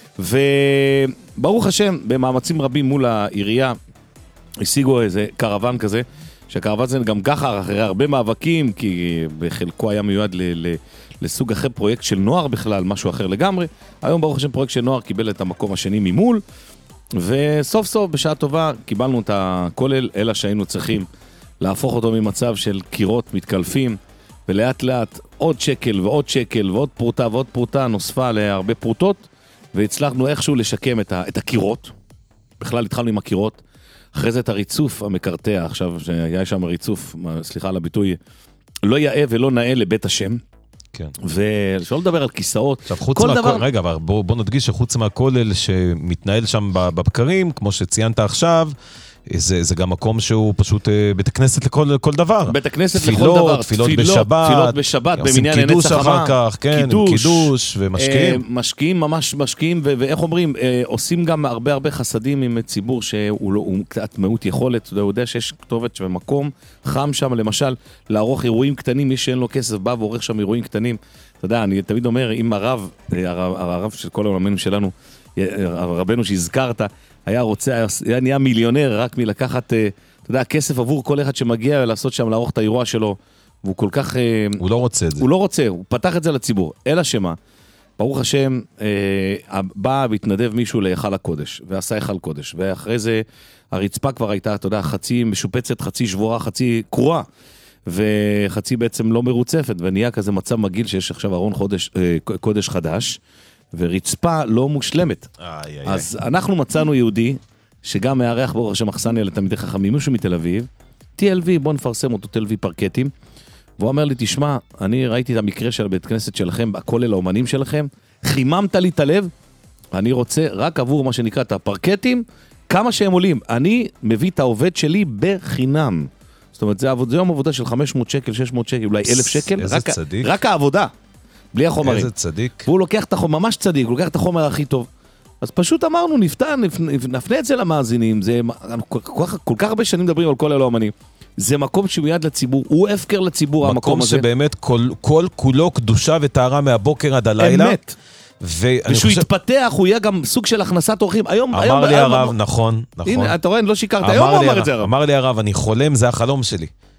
וברוך השם, במאמצים רבים מול העירייה, השיגו איזה קרוון כזה, שהקרוון זה גם ככה, אחרי הרבה מאבקים, כי בחלקו היה מיועד ל- ל- לסוג אחר פרויקט של נוער בכלל, משהו אחר לגמרי. היום ברוך השם פרויקט של נוער קיבל את המקום השני ממול, וסוף סוף בשעה טובה קיבלנו את הכולל, אלא שהיינו צריכים להפוך אותו ממצב של קירות מתקלפים, ולאט לאט עוד שקל ועוד שקל ועוד פרוטה ועוד פרוטה נוספה להרבה פרוטות, והצלחנו איכשהו לשקם את, ה, את הקירות. בכלל התחלנו עם הקירות. אחרי זה את הריצוף המקרטע, עכשיו שהיה שם ריצוף, סליחה על הביטוי, לא יאה ולא נאה לבית השם. כן. ושלא לדבר על כיסאות. עכשיו, חוץ כל דבר... רגע, בוא, בוא נדגיש שחוץ מהכולל שמתנהל שם בבקרים, כמו שציינת עכשיו, זה, זה גם מקום שהוא פשוט בית הכנסת לכל, לכל דבר. בית הכנסת תפילות, לכל דבר. תפילות, תפילות בשבת. תפילות בשבת, במניין קידוש לנצח אחר חמה. כך, כן, קידוש. קידוש ומשקיעים. אה, משקיעים, ממש משקיעים, ו- ואיך אומרים, אה, עושים גם הרבה הרבה חסדים עם ציבור שהוא לא, הוא קצת מעוט יכולת, הוא יודע שיש כתובת במקום חם שם, למשל, לערוך אירועים קטנים, מי שאין לו כסף בא ועורך שם אירועים קטנים. אתה יודע, אני תמיד אומר, אם הרב, הרב, הרב של כל העולמנים שלנו, רבנו שהזכרת, היה רוצה, היה נהיה מיליונר רק מלקחת, אתה יודע, כסף עבור כל אחד שמגיע ולעשות שם, לערוך את האירוע שלו, והוא כל כך... הוא לא רוצה את זה. הוא לא רוצה, הוא פתח את זה לציבור. אלא שמה, ברוך השם, בא והתנדב מישהו להיכל הקודש, ועשה היכל קודש, ואחרי זה הרצפה כבר הייתה, אתה יודע, חצי משופצת, חצי שבורה, חצי קרועה, וחצי בעצם לא מרוצפת, ונהיה כזה מצב מגיל שיש עכשיו ארון חודש, קודש חדש, ורצפה לא מושלמת. איי, איי, אז איי. אנחנו מצאנו יהודי, שגם מארח ברוך השם אכסניה לתלמידי חכמים, מישהו מתל אביב, טי אל וי, בוא נפרסם אותו, טי אל וי פרקטים, והוא אומר לי, תשמע, אני ראיתי את המקרה של הבית כנסת שלכם, הכולל האומנים שלכם, חיממת לי את הלב, אני רוצה רק עבור מה שנקרא את הפרקטים, כמה שהם עולים, אני מביא את העובד שלי בחינם. זאת אומרת, זה, זה יום עבודה של חמש מאות שקל, שש מאות שקל, אולי אלף שקל, רק, רק העבודה, בלי החומרים. איזה צדיק. והוא לוקח את החומר, ממש צדיק, הוא לוקח את החומר הכי טוב. אז פשוט אמרנו, נפתע, נפנה את זה למאזינים, זה, כל, כל, כל כך הרבה שנים מדברים על כל אלו אמנים. זה מקום שמיד לציבור, הוא הפקר לציבור, המקום הזה. מקום שבאמת כל, כל כולו קדושה וטהרה מהבוקר עד הלילה. אמת. ושהוא חושב... יתפתח, הוא יהיה גם סוג של הכנסת אורחים. היום, אמר היום, לי היום, הרב, היום, נכון, נכון. הנה, אתה רואה, לא שיקרת, היום הוא אמר את זה הרב. אמר לי הרב, אני חולם, זה החלום שלי.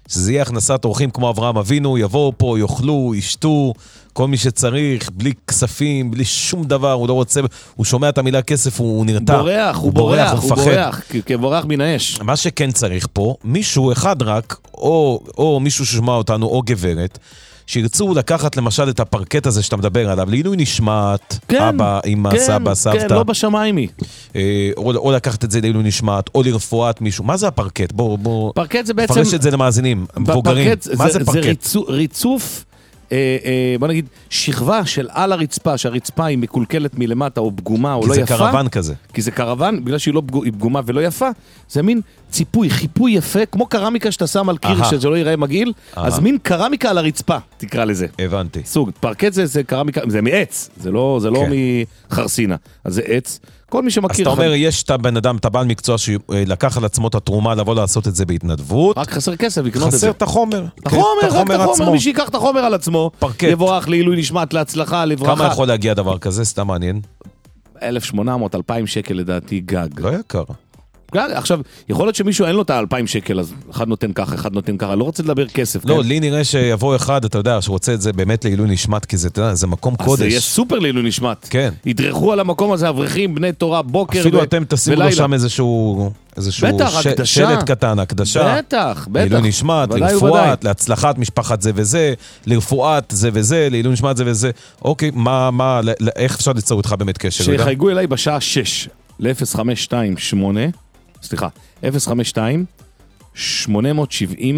שזה יהיה הכנסת אורחים כמו אברהם אבינו, יבואו פה, יאכלו, ישתו, כל מי שצריך, בלי כספים, בלי שום דבר, הוא לא רוצה, הוא שומע את המילה כסף, הוא נרתע. בורח, הוא בורח, הוא בורח, כבורח מן האש. מה שכן צריך פה, מישהו אחד רק, או, או מישהו ששמע אותנו, או גברת, שירצו לקחת למשל את הפרקט הזה שאתה מדבר עליו, לעילוי נשמעת, כן, אבא, אמא, כן, סבא, סבתא. כן, לא בשמיים היא. אה, או, או לקחת את זה לעילוי נשמעת, או לרפואת מישהו. מה זה הפרקט? בוא, בוא... פרקט זה בעצם... פרש את זה למאזינים, מבוגרים. מה זה, זה פרקט? זה ריצוף, ריצוף אה, אה, בוא נגיד, שכבה של על הרצפה, שהרצפה היא מקולקלת מלמטה, או פגומה, או לא יפה. כי זה קרוון כזה. כי זה קרוון, בגלל שהיא לא פגומה ולא יפה, זה מין ציפוי, חיפוי יפה, כמו קרמיקה שאתה שם על קיר, שזה לא ייראה מגעיל, אז מין קרמיקה על הרצפה, תקרא לזה. הבנתי. סוג, פרקט זה, זה קרמיקה, זה מעץ, זה לא, זה לא מחרסינה, אז זה עץ. כל מי שמכיר... אז אתה אומר, יש את הבן אדם, את הבעל מקצוע שלקח על עצמו את התרומה לבוא לעשות את זה בהתנדבות. רק חסר כסף לקנות את זה. חסר את החומר. את החומר, רק את החומר, מי שיקח את החומר על עצמו. פרקט. יבורך לעילוי נשמת, להצלחה, לברכה. כמה יכול להגיע דבר כזה? סתם מעניין. אלף ושמונה מאות, אלפיים שקל לדעתי גג. לא יקר. גג, עכשיו, יכול להיות שמישהו אין לו את ה-אלפיים שקל, אז אחד נותן ככה, אחד נותן ככה, לא רוצה לדבר כסף. לא, לי נראה שיבוא אחד, אתה יודע, שרוצה את זה באמת לעילוי נשמת, כי זה, אתה יודע, זה מקום קודש. אז זה יהיה סופר לעילוי נשמת. כן. ידרכו על המקום הזה, אברכים, בני תורה, בוקר אפילו אתם תשימו לו שם איזשהו, איזשהו שלט קטן, הקדשה. בטח, בטח. לעילוי נשמת, לרפואת, להצלחת משפחת זה וזה, לרפואת זה וזה, לעילוי נשמת זה וזה. אוקיי, מה, מה, איך אפשר ליצור איתך באמת קשר? שיחייגו אליי בשעה שש ל-אפס חמש שתיים שמונה סליחה, אפס חמש שתיים שמונה שבע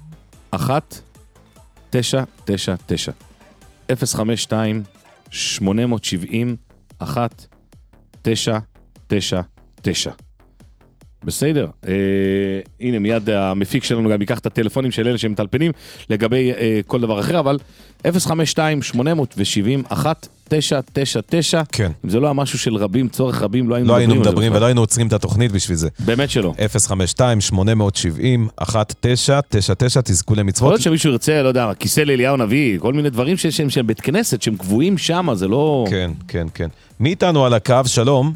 אחת תשע תשע תשע אפס חמש שתיים שמונה שבע אחת תשע תשע תשע בסדר, אה, הנה מיד המפיק שלנו גם ייקח את הטלפונים של אלה שמטלפנים לגבי אה, כל דבר אחר, אבל אפס חמש שתיים שמונה שבע אחת תשע תשע תשע, כן. אם זה לא היה משהו של רבים, צורך רבים, לא היינו לא מדברים, היינו מדברים ולא היינו עוצרים את התוכנית בשביל זה. באמת שלא. אפס חמש שתיים שמונה שבע אחת תשע תשע תשע, תזכו למצוות. יכול להיות שמישהו ירצה, לא יודע, כיסא לאליהו נביא, כל מיני דברים שהם שהם בית כנסת, שהם קבועים שם, זה לא... כן, כן, כן. מי איתנו על הקו? שלום.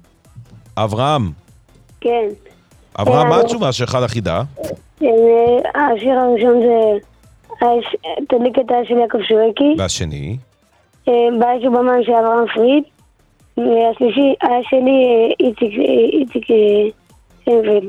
אברהם. כן. אברהם, מה התשובה שלך לחידה? השיר הראשון זה תדליק את האש של יעקב שווקי. והשני? באש ובמן של אברהם פריד. והשלישי, האש שלי איציק סנפלד.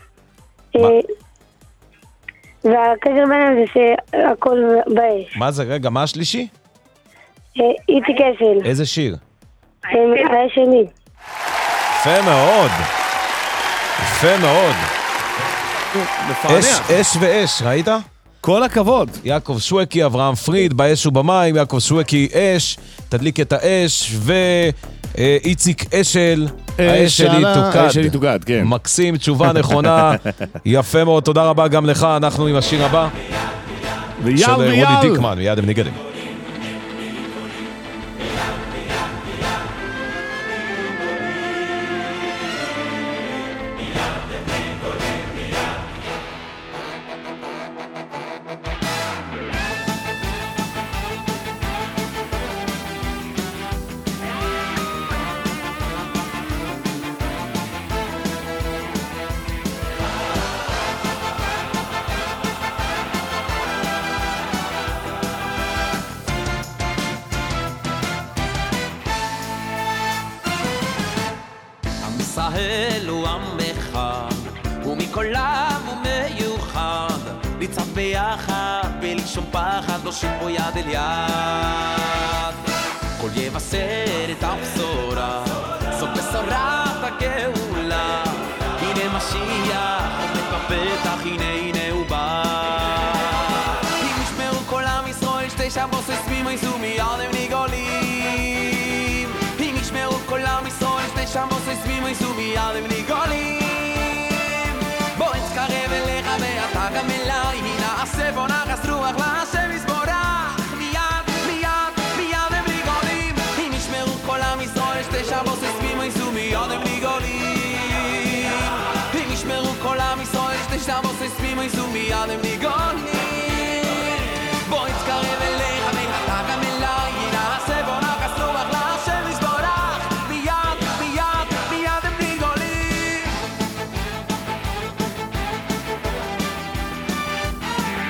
והקשר ביניהם זה שהכל באש. מה זה? רגע, מה השלישי? איציק אסל. איזה שיר? האש שלי. יפה מאוד. יפה מאוד. אש, אש ואש, ראית? כל הכבוד. יעקב שווקי, אברהם פריד, באש ובמים, יעקב שווקי, אש, תדליק את האש, ואיציק אשל, האש שלי תוקד. האש שלי תוקד, כן. מקסים, תשובה נכונה. יפה מאוד, תודה רבה גם לך, אנחנו עם השיר הבא. ויאל של ויאל. רודי דיקמן, ויד הם ניגדים. ישראל הוא עם אחד, ומכל עם הוא מיוחד, ניצב ביחד, בלי שום פחד, נושיט בו יד אל יד. כל יבשר את הבשורה, זאת בשורת הגאולה, הנה משיח עומד בפתח, הנה הנה הוא בא. אם ישמעו כל עם ישראל, שתי שבועות סביב ייסעו מיד הם נגאולים. אם ישמעו כל עם ישראל, שתי שבועות סביב ייסעו מיד הם נגאולים. בוא נתקרב אליך ואתה גם אליי, נעשה בוא נחס רוח להשם יזבורך. מיד, מיד, מיד הם נגאולים. אם ישמעו כל עם ישראל, שתי שבועות סביב ייסעו מיד הם נגאולים. אם ישמעו כל עם ישראל, שתי שבועות סביב ייסעו מיד הם נגאולים. בוא נתקרב אליך ואתה גם אליי, נעשה בוא נחס רוח להשם יזבורך. מיד, מיד, מיד הם נגאולים.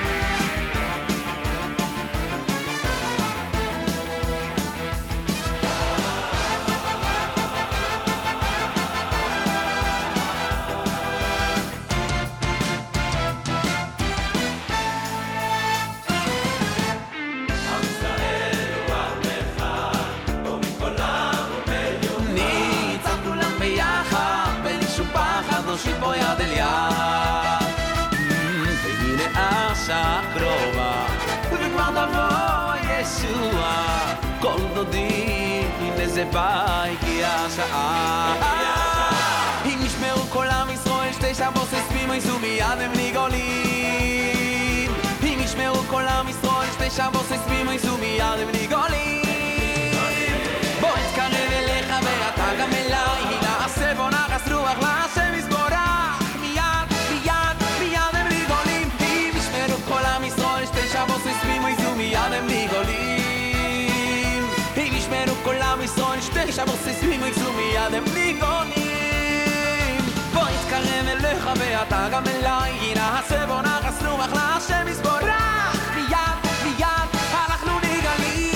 השעה קרובה וכבר תבוא ישועה כל דודי הנה זה בא הגיעה השעה אם ישמעו כל עם ישראל שתי שבוס הספימו יסו מיד הם ניגולים אם ישמעו כל עם ישראל שתי שבוס הספימו יסו מיד הם ניגולים בוא תקרב אליך ואתה גם אליי נעשה בוא נחס רוח להשם יסבורך מיד מיד מיד הם ניגולים אם ישמעו כל עם ישראל שתי שבוס הספימו יסו מיד הם ניגולים אם ישמעו כל עם ישראל שתי שבוס הספימו יסו מיד הם ניגולים בוא תקרב אליך ואתה גם אליי נעשה בוא נחס רוח להשם יסבורך מיד מיד אנחנו נגלים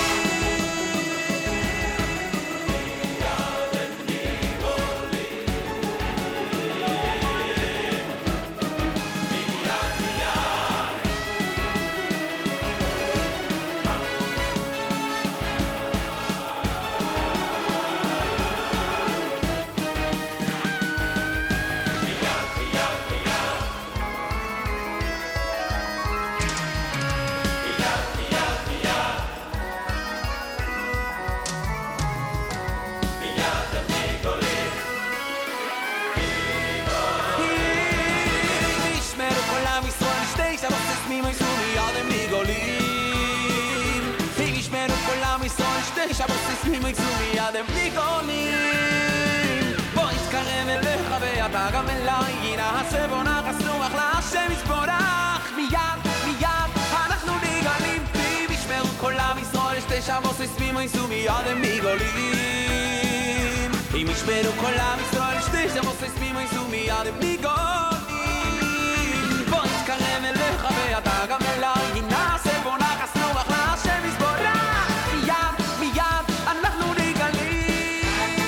שבוסס מימייצו מיד הם ניגונים בוא נתקרב אליך ואתה גם אליי נעשה בוא נחס רוח להשם יסבורך מיד מיד אנחנו ניגלים אם ישמעו כל עם ישראל שתי שבוסס מימייצו מיד הם ניגולים אם ישמעו כל עם ישראל שתי שבוסס מימייצו מיד הם ניגולים בוא נתקרב אליך ואתה גם אליי נעשה בוא נחס רוח להשם יסבורך מיד מיד אנחנו נגלים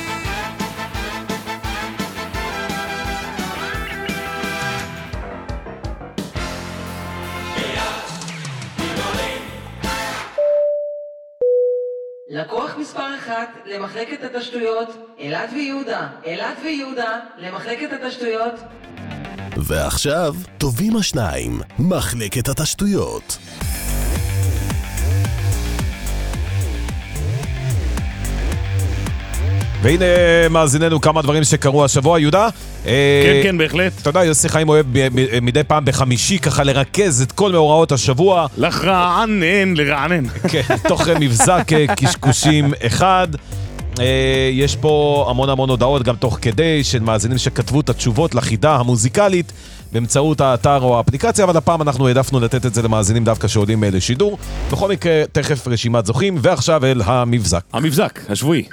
לקוח מספר אחת למחלקת התשתיות אילת ויהודה אילת ויהודה למחלקת התשתיות ועכשיו טובים השניים מחלקת התשתיות והנה מאזיננו כמה דברים שקרו השבוע, יהודה. כן, כן, בהחלט. אתה יודע, יוסי חיים אוהב מדי פעם בחמישי ככה לרכז את כל מאורעות השבוע. לרענן, לרענן. כן, תוך מבזק קשקושים אחד. יש פה המון המון הודעות גם תוך כדי של מאזינים שכתבו את התשובות לחידה המוזיקלית באמצעות האתר או האפליקציה, אבל הפעם אנחנו העדפנו לתת את זה למאזינים דווקא שעולים לשידור. בכל מקרה, תכף רשימת זוכים, ועכשיו אל המבזק. המבזק, השבועי.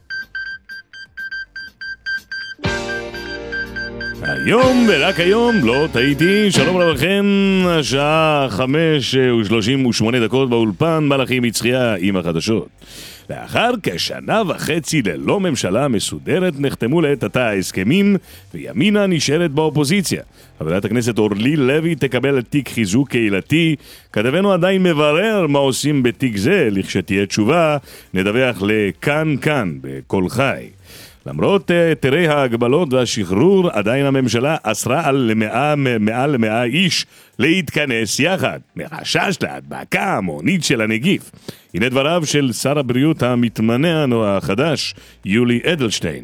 היום ורק היום, לא טעיתי, שלום לכם, השעה חמש ושלושים ושמונה דקות באולפן, מלאכי מצחיה עם החדשות. לאחר כשנה וחצי ללא ממשלה מסודרת נחתמו לעת עתה ההסכמים וימינה נשארת באופוזיציה. חברת הכנסת אורלי לוי תקבל תיק חיזוק קהילתי. כתבנו עדיין מברר מה עושים בתיק זה, לכשתהיה תשובה נדווח לכאן כאן בכל חי. למרות תרי ההגבלות והשחרור, עדיין הממשלה אסרה על למאה, מעל למאה איש להתכנס יחד, מחשש להדבקה המונית של הנגיף. הנה דבריו של שר הבריאות המתמנה החדש, יולי אדלשטיין.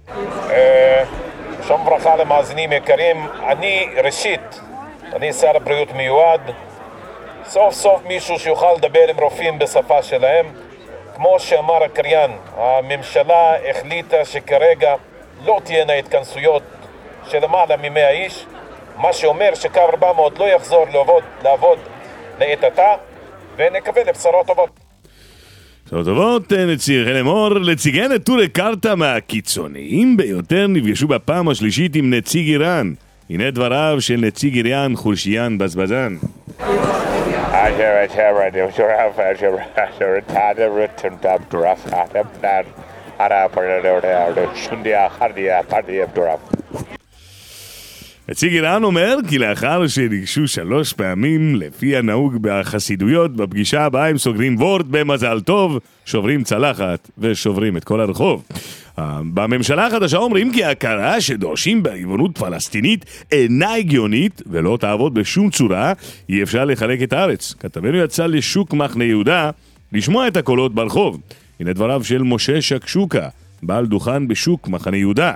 שום ברכה למאזינים יקרים, אני ראשית, אני שר הבריאות מיועד, סוף סוף מישהו שיוכל לדבר עם רופאים בשפה שלהם. כמו שאמר הקריין, הממשלה החליטה שכרגע לא תהיינה התכנסויות של למעלה ממאה איש, מה שאומר שקו ארבע מאות לא יחזור לעבוד, לעבוד לעת עתה, ונקווה לבשורות טובות. בשורות טובות, נציג חלמור, נציגי נטורי קרתא מהקיצוניים ביותר נפגשו בפעם השלישית עם נציג איראן. הנה דבריו של נציג איראן חורשיאן בזבזן. אשר אשר אשר אשר אשר תעדה רטן דרף אדם נד עדה פרדור שונדיה חרדיה פרדיה דרף. נציג איראן אומר כי לאחר שניגשו שלוש פעמים לפי הנהוג בחסידויות, בפגישה הבאה הם סוגרים וורט במזל טוב, שוברים צלחת ושוברים את כל הרחוב. בממשלה החדשה אומרים כי ההכרה שדורשים בריבונות פלסטינית אינה הגיונית ולא תעבוד בשום צורה, אי אפשר לחלק את הארץ. כתבנו יצא לשוק מחנה יהודה לשמוע את הקולות ברחוב. הנה דבריו של משה שקשוקה, בעל דוכן בשוק מחנה יהודה.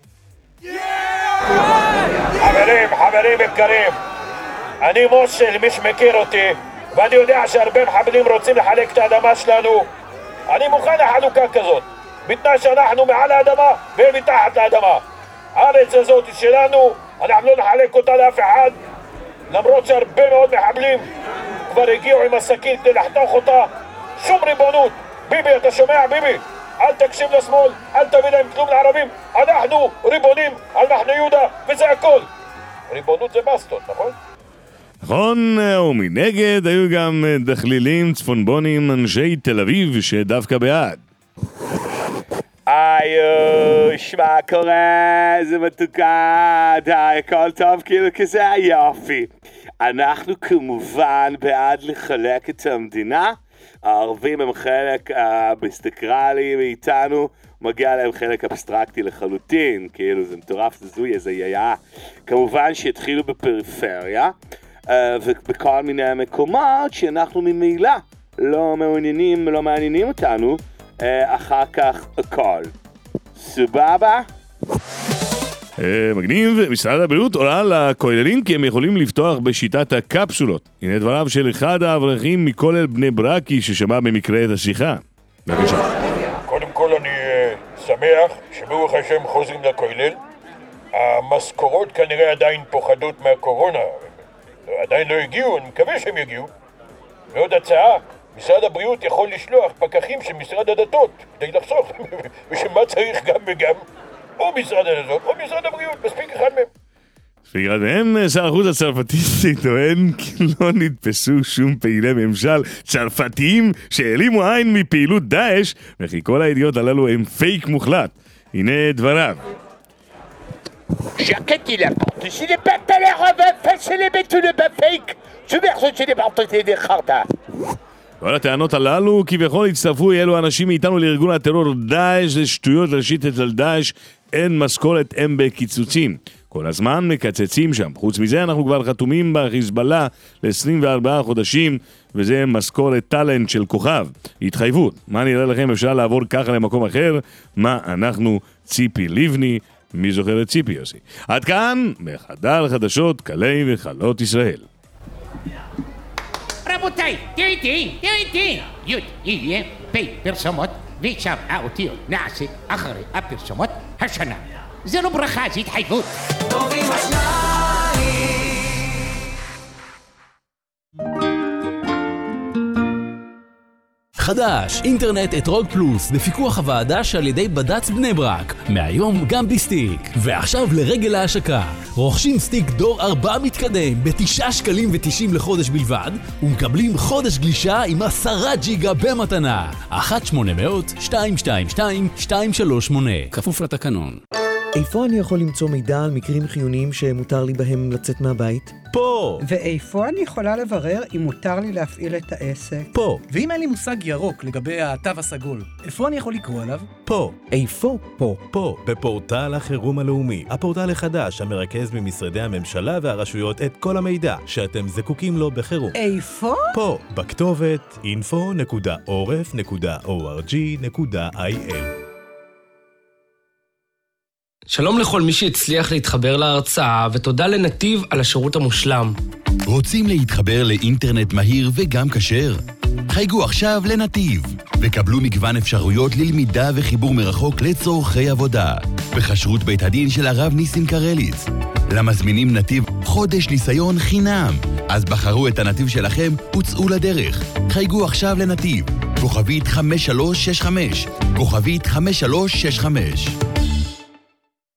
חברים, חברים יקרים, אני משה, למי שמכיר אותי, ואני יודע שהרבה מחבלים רוצים לחלק את האדמה שלנו. אני מוכן לחלוקה כזאת, בתנאי שאנחנו מעל האדמה והם מתחת לאדמה. הארץ הזאת היא שלנו, אנחנו לא נחלק אותה לאף אחד, למרות שהרבה מאוד מחבלים כבר הגיעו עם הסכין כדי לחתוך אותה. שום ריבונות. ביבי, אתה שומע ביבי? אל תקשיב לשמאל, אל תביא להם כלום לערבים. אנחנו ריבונים על מחנה יהודה, וזה הכל. ריבונות זה בסטות, נכון? נכון, ומנגד היו גם דחלילים צפונבונים אנשי תל אביב שדווקא בעד. איוש, מה קורה? זה מתוקה, די, הכל טוב כאילו כזה, יופי. אנחנו כמובן בעד לחלק את המדינה. הערבים הם חלק אבסטרקלי מאיתנו, מגיע להם חלק אבסטרקטי לחלוטין, כאילו זה מטורף, זה זוי, איזה יהיה. כמובן שהתחילו בפריפריה, ובכל מיני מקומות שאנחנו ממילא לא מעוניינים, לא מעניינים אותנו, אחר כך הכל. סבבה? מגניב, משרד הבריאות הורה לכוללים כי הם יכולים לפתוח בשיטת הקפסולות. הנה דבריו של אחד האברכים מכולל בני ברקי ששמע במקרה את השיחה. בבקשה. קודם כל אני שמח שברוך השם חוזרים לכולל. המשכורות כנראה עדיין פוחדות מהקורונה. עדיין לא הגיעו, אני מקווה שהם יגיעו. ועוד הצעה, משרד הבריאות יכול לשלוח פקחים של משרד הדתות כדי לחסוך. ושמה צריך גם וגם. או משרד הדתות, או משרד הבריאות, מספיק אחד מהם. מספיק אחד מהם, שר החוץ הצרפתי טוען כי לא נתפסו שום פעילי ממשל צרפתיים שהעלימו עין מפעילות דאעש, וכי כל הידיעות הללו הם פייק מוחלט. הנה דבריו. J'inquiète il apporte, si les patalaires reveulent, c'est les bêtes de bas fake. Je verse chez les partenaires des חרטה. כל הטענות הללו כביכול הצטרפו אלו אנשים מאיתנו לארגון הטרור דאעש, זה שטויות ראשית אצל דאעש, אין משכורת, הם בקיצוצים. כל הזמן מקצצים שם. חוץ מזה אנחנו כבר חתומים בחיזבאללה ל-עשרים וארבעה חודשים, וזה משכורת טלנט של כוכב. התחייבות. מה נראה לכם אפשר לעבור ככה למקום אחר? מה אנחנו ציפי לבני? מי זוכר את ציפי יוסי? עד כאן בחדר חדשות קלי וחלות ישראל. רבותיי, תראו איתי, תראו איתי. י' יהיה פי פרסומות, ועכשיו האותיות נעשה אחרי הפרסומות השנה. זה לא ברכה, זה התחייבות. טובים השניים. חדש, אינטרנט אתרוג פלוס, בפיקוח הוועדה שעל ידי בד"ץ בני ברק. מהיום גם בסטיק. ועכשיו לרגל ההשקה. רוכשים סטיק דור ארבע מתקדם בתשעה שקלים ותשעים לחודש בלבד, ומקבלים חודש גלישה עם עשרה ג'יגה במתנה. אחת שמונה מאות שתיים שתיים שתיים שתיים שלוש שמונה. כפוף לתקנון. איפה אני יכול למצוא מידע על מקרים חיוניים שמותר לי בהם לצאת מהבית? פה! ואיפה אני יכולה לברר אם מותר לי להפעיל את העסק? פה! ואם אין לי מושג ירוק לגבי התו הסגול, איפה אני יכול לקרוא עליו? פה! איפה? פה! פה! בפורטל החירום הלאומי, הפורטל החדש המרכז ממשרדי הממשלה והרשויות את כל המידע שאתם זקוקים לו בחירום. איפה? פה! בכתובת info נקודה עורף נקודה org נקודה il. שלום לכל מי שהצליח להתחבר להרצאה, ותודה לנתיב על השירות המושלם. רוצים להתחבר לאינטרנט מהיר וגם כשר? חייגו עכשיו לנתיב, וקבלו מגוון אפשרויות ללמידה וחיבור מרחוק לצורכי עבודה, בחשרות בית הדין של הרב ניסים קרליץ. למזמינים נתיב חודש ניסיון חינם. אז בחרו את הנתיב שלכם וצאו לדרך. חייגו עכשיו לנתיב, כוכבית חמש שלוש שש חמש, כוכבית חמש שלוש שש חמש.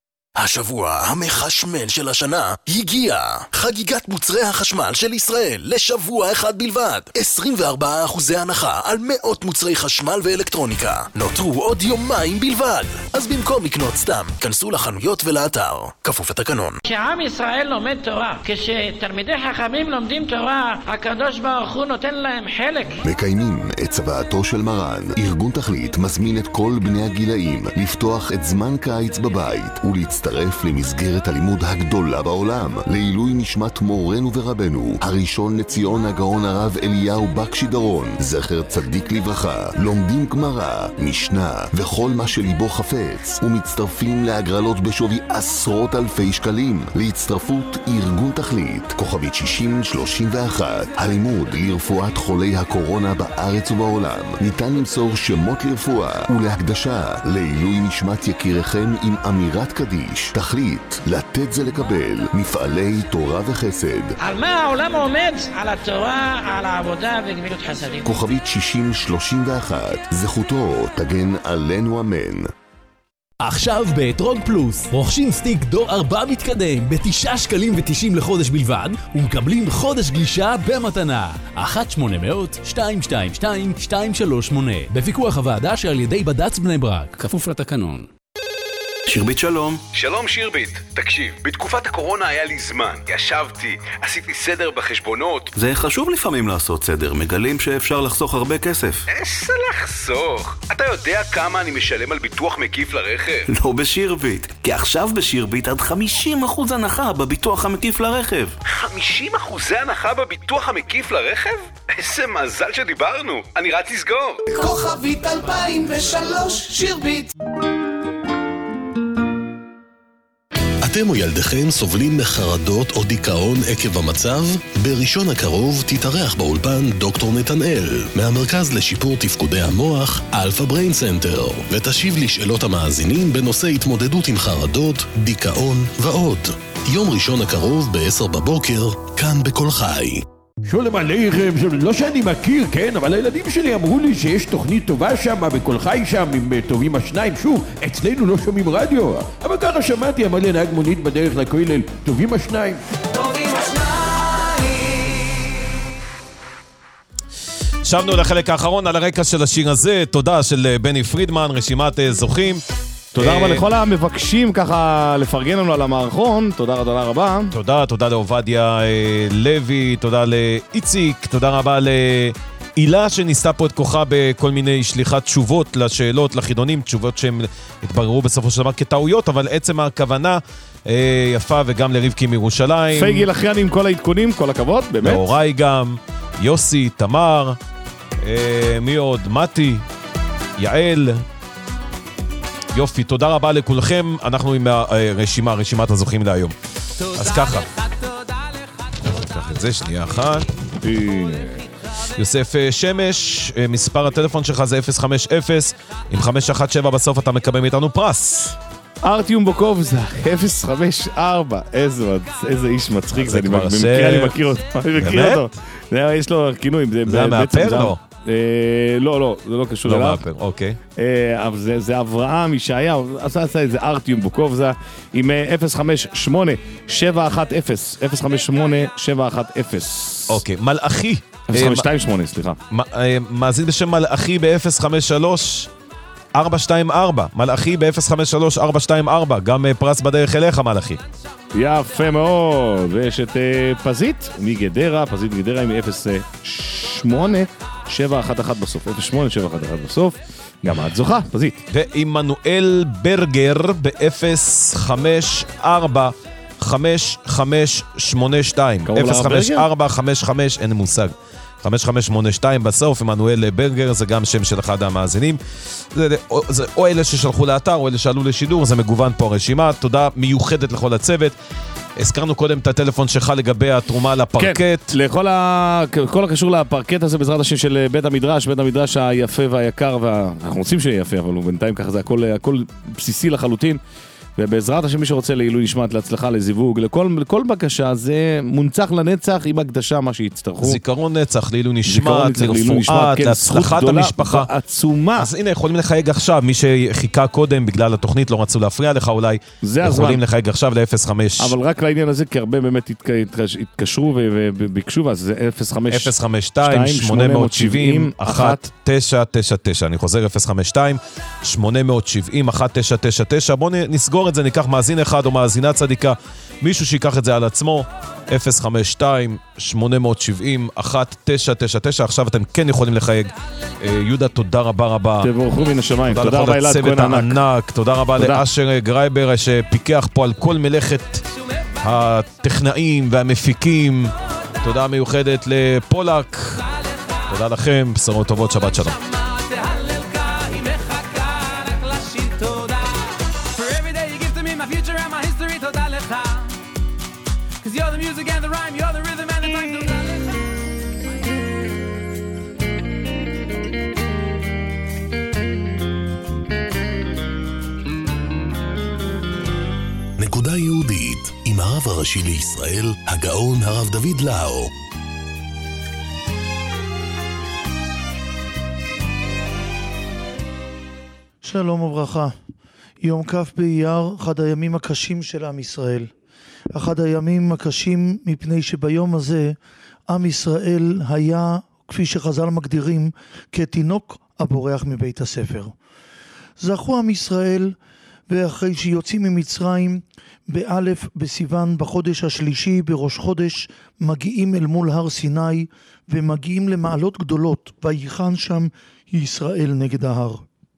השבוע המחשמל של השנה הגיע. חגיגת מוצרי החשמל של ישראל לשבוע אחד בלבד. עשרים וארבעה אחוזי הנחה על מאות מוצרי חשמל ואלקטרוניקה. נותרו עוד יומיים בלבד. אז במקום לקנות סתם, כנסו לחנויות ולאתר. כפוף לתקנון. כשעם ישראל לומד תורה, כשתלמידי חכמים לומדים תורה, הקדוש ברוך הוא נותן להם חלק. מקיימים את צוואתו של מרן. ארגון תכלית מזמין את כל בני הגילאים לפתוח את זמן קיץ בבית ולהצטרף למסגרת הלימוד הגדולה בעולם לעילוי נשמת מורנו ורבנו הראשון לציון הגאון הרב אליהו בקשי דרון זכר צדיק לברכה. לומדים גמרא, משנה וכל מה שליבו חפץ ומצטרפים להגרלות בשווי עשרות אלפי שקלים. להצטרפות ארגון תכלית כוכבית שישים שלושים ואחת. הלימוד לרפואת חולי הקורונה בארץ ובעולם. ניתן למסור שמות לרפואה ולהקדשה לעילוי נשמת יקיריכם עם אמירת קדיש. תכלית, לתת זה לקבל. מפעלי תורה וחסד. על מה העולם עומד? על התורה, על העבודה וגמילות חסדים. כוכבית שישים שלושים ואחת. זכותו תגן עלינו אמן. עכשיו באתרוג פלוס, רוכשים סטיק דור ארבע מתקדם בתשעה שקלים ותשעים לחודש בלבד ומקבלים חודש גלישה במתנה. אחת שמונה מאות שתיים שתיים שתיים שתיים שלוש שמונה בפיקוח הוועדה שעל ידי בד"ץ בני ברק. כפוף לתקנון. שירבית שלום. שלום שירבית. תקשיב, בתקופת הקורונה היה לי זמן. ישבתי, עשיתי סדר בחשבונות. זה חשוב לפעמים לעשות סדר, מגלים שאפשר לחסוך הרבה כסף. איזה לחסוך? אתה יודע כמה אני משלם על ביטוח מקיף לרכב? לא בשירבית, כי עכשיו בשירבית עד חמישים אחוז הנחה בביטוח המקיף לרכב. חמישים אחוזי הנחה בביטוח המקיף לרכב? איזה מזל שדיברנו. אני רץ לסגור. כוכבית אלפיים ושלוש שירבית. אתם או ילדיכם סובלים מחרדות או דיכאון עקב המצב? בראשון הקרוב תתארח באולפן דוקטור נתנאל מהמרכז לשיפור תפקודי המוח אלפא בריין סנטר ותשיב לשאלות המאזינים בנושא התמודדות עם חרדות, דיכאון ועוד. יום ראשון הקרוב ב-עשר בבוקר כאן בכל חי. שולם עליכם, לא שאני מכיר, כן, אבל הילדים שלי אמרו לי שיש תוכנית טובה שם, בכל חי שם, עם טובים השניים. שוב, אצלנו לא שומעים רדיו, אבל ככה שמעתי, אמר לי נהג מונית בדרך לכולל, טובים השניים. טובים השניים. שבנו לחלק האחרון על הרקע של השיר הזה, תודה של בני פרידמן, רשימת זוכים. תודה רבה לכל המבקשים ככה לפרגן לנו על המערכון, תודה תודה רבה. תודה, תודה לעובדיה לוי, תודה לאיציק, תודה רבה להילה שניסתה פה את כוחה בכל מיני שליחת תשובות לשאלות, לחידונים, תשובות שהם התבררו בסופו של דבר כטעויות, אבל עצם הכוונה יפה, וגם לרבקי מירושלים. פייגי לכיאני עם כל העדכונים, כל הכבוד, באמת. להוריי גם, יוסי, תמר, מי עוד? מתי, יעל. יופי, תודה רבה לכולכם, אנחנו עם הרשימה, רשימת הזוכים להיום. אז ככה. ניקח את זה, שנייה אחת. יוסף שמש, מספר הטלפון שלך זה אפס חמש אפס, עם חמש אחת שבע בסוף אתה מקבל מאיתנו פרס. ארטיום בוקובזה, אפס חמש ארבע, איזה איש מצחיק זה, במקרה אני מכיר אותו. באמת? יש לו כינוי. זה המאפר לו? לא, לא, זה לא קשור אליו. לא מאפר, אוקיי. אבל זה אברהם ישעיהו, עשה איזה ארטיום בוקובזה עם אפס חמש שמונה שבע אחת אפס, אפס חמש שמונה שבע אחת אפס. אוקיי, מלאכי. אפס חמש שתיים שמונה, סליחה. מאזין בשם מלאכי ב-אפס חמש שלוש ארבע שתיים ארבע, מלאכי ב-אפס חמש שלוש ארבע שתיים ארבע, גם פרס בדרך אליך מלאכי. יפה מאוד, ויש את פזית מגדרה, פזית מגדרה עם אפס שמונה שבע אחת אחת בסוף, אפס שמונה שבע אחת אחת בסוף, גם את זוכה, פזית. ועמנואל ברגר ב-אפס חמש ארבע חמש חמש שמונה שתיים, אפס חמש ארבע חמש חמש, אין מושג. חמש חמש שמונה שתיים בסוף, עמנואל ברגר, זה גם שם של אחד המאזינים. זה, זה או אלה ששלחו לאתר, או אלה שעלו לשידור, זה מגוון פה הרשימה. תודה מיוחדת לכל הצוות. הזכרנו קודם את הטלפון שלך לגבי התרומה לפרקט. כן, לכל ה... כל הקשור לפרקט הזה בעזרת השם של בית המדרש, בית המדרש היפה והיקר, ואנחנו רוצים שיהיה יפה, אבל בינתיים ככה זה הכל, הכל בסיסי לחלוטין. ובעזרת השם מי שרוצה לעילוי נשמת, להצלחה, לזיווג, לכל, לכל בקשה, זה מונצח לנצח עם הקדשה מה שיצטרכו. זיכרון נצח, לעילוי נשמת, לרפואת, להצלחת המשפחה. עצומה. אז הנה, יכולים לחייג עכשיו, מי שחיכה קודם בגלל התוכנית, לא רצו להפריע לך אולי, יכולים לחייג עכשיו ל-אפס חמש. אבל רק לעניין הזה, כי הרבה באמת התקשרו וביקשו, אז זה אפס חמש שתיים שמונה שבע אפס אחת תשע תשע תשע. אני חוזר אפס חמש שתיים שמונה שבע אפס אחת תשע תשע תשע. בואו נסגור את זה, ניקח מאזין אחד או מאזינה צדיקה, מישהו שיקח את זה על עצמו. אפס חמש שתיים שמונה שבע אפס אחת תשע תשע תשע. עכשיו אתם כן יכולים לחייג. יהודה, תודה רבה רבה. תבורכו מן השמיים. תודה רבה אלעד כהן הענק. תודה רבה לאשר גרייבר שפיקח פה על כל מלאכת הטכנאים והמפיקים. תודה מיוחדת לפולק. תודה לכם, בשורות טובות, שבת שלום. נקודה יהודית עם הרב הראשי לישראל, הגאון הרב דוד לאו. שלום וברכה. יום כ' באייר, אחד הימים הקשים של עם ישראל. אחד הימים הקשים מפני שביום הזה עם ישראל היה, כפי שחז"ל מגדירים, כתינוק הבורח מבית הספר. זכו עם ישראל, ואחרי שיוצאים ממצרים, באלף בסיוון בחודש השלישי בראש חודש, מגיעים אל מול הר סיני, ומגיעים למעלות גדולות, ויחן שם ישראל נגד ההר.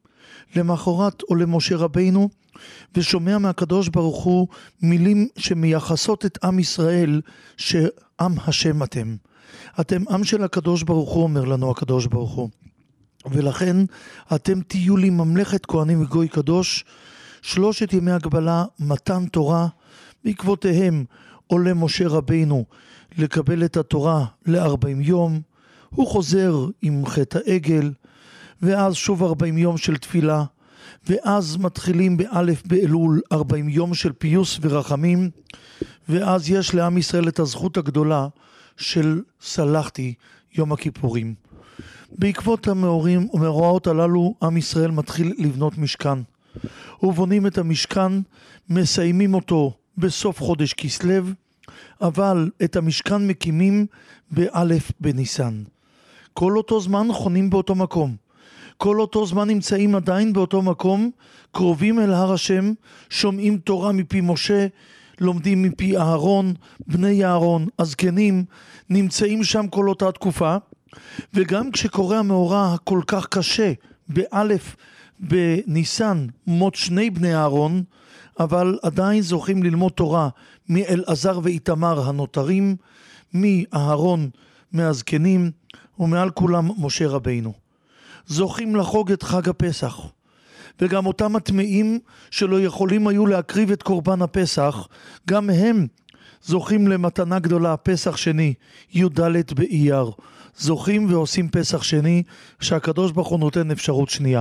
למחרת עולה משה רבינו, ושומע מהקדוש ברוך הוא מילים שמייחסות את עם ישראל, שעם השם אתם. אתם עם של הקדוש ברוך הוא, אומר לנו הקדוש ברוך הוא. ולכן אתם תהיו לי ממלכת כהנים וגוי קדוש. שלושת ימי הגבלה, מתן תורה, בעקבותיהם עולה משה רבינו לקבל את התורה לארבעים יום. הוא חוזר עם חטא העגל, ואז שוב ארבעים יום של תפילה, ואז מתחילים באלף באלול ארבעים יום של פיוס ורחמים, ואז יש לעם ישראל את הזכות הגדולה של סלחתי יום הכיפורים. בעקבות המאורים ומאורעות הללו עם ישראל מתחיל לבנות משכן, ובונים את המשכן, מסיימים אותו בסוף חודש כסלו, אבל את המשכן מקימים באלף בניסן. כל אותו זמן חונים באותו מקום, כל אותו זמן נמצאים עדיין באותו מקום, קרובים אל הר השם, שומעים תורה מפי משה, לומדים מפי אהרון, בני אהרון, הזקנים, נמצאים שם כל אותה תקופה, וגם כשקורה המאורע הכל כך קשה, באלף בניסן, מות שני בני אהרון, אבל עדיין זוכים ללמוד תורה מאלעזר ואיתמר הנותרים, מאהרון מהזקנים, ומעל כולם משה רבינו. זוכים לחוג את חג הפסח, וגם אותם הטמאים שלא יכולים היו להקריב את קורבן הפסח, גם הם זוכים למתנה גדולה, פסח שני, י"ד באייר, זוכים ועושים פסח שני, שהקדוש ברוך הוא נותן אפשרות שנייה.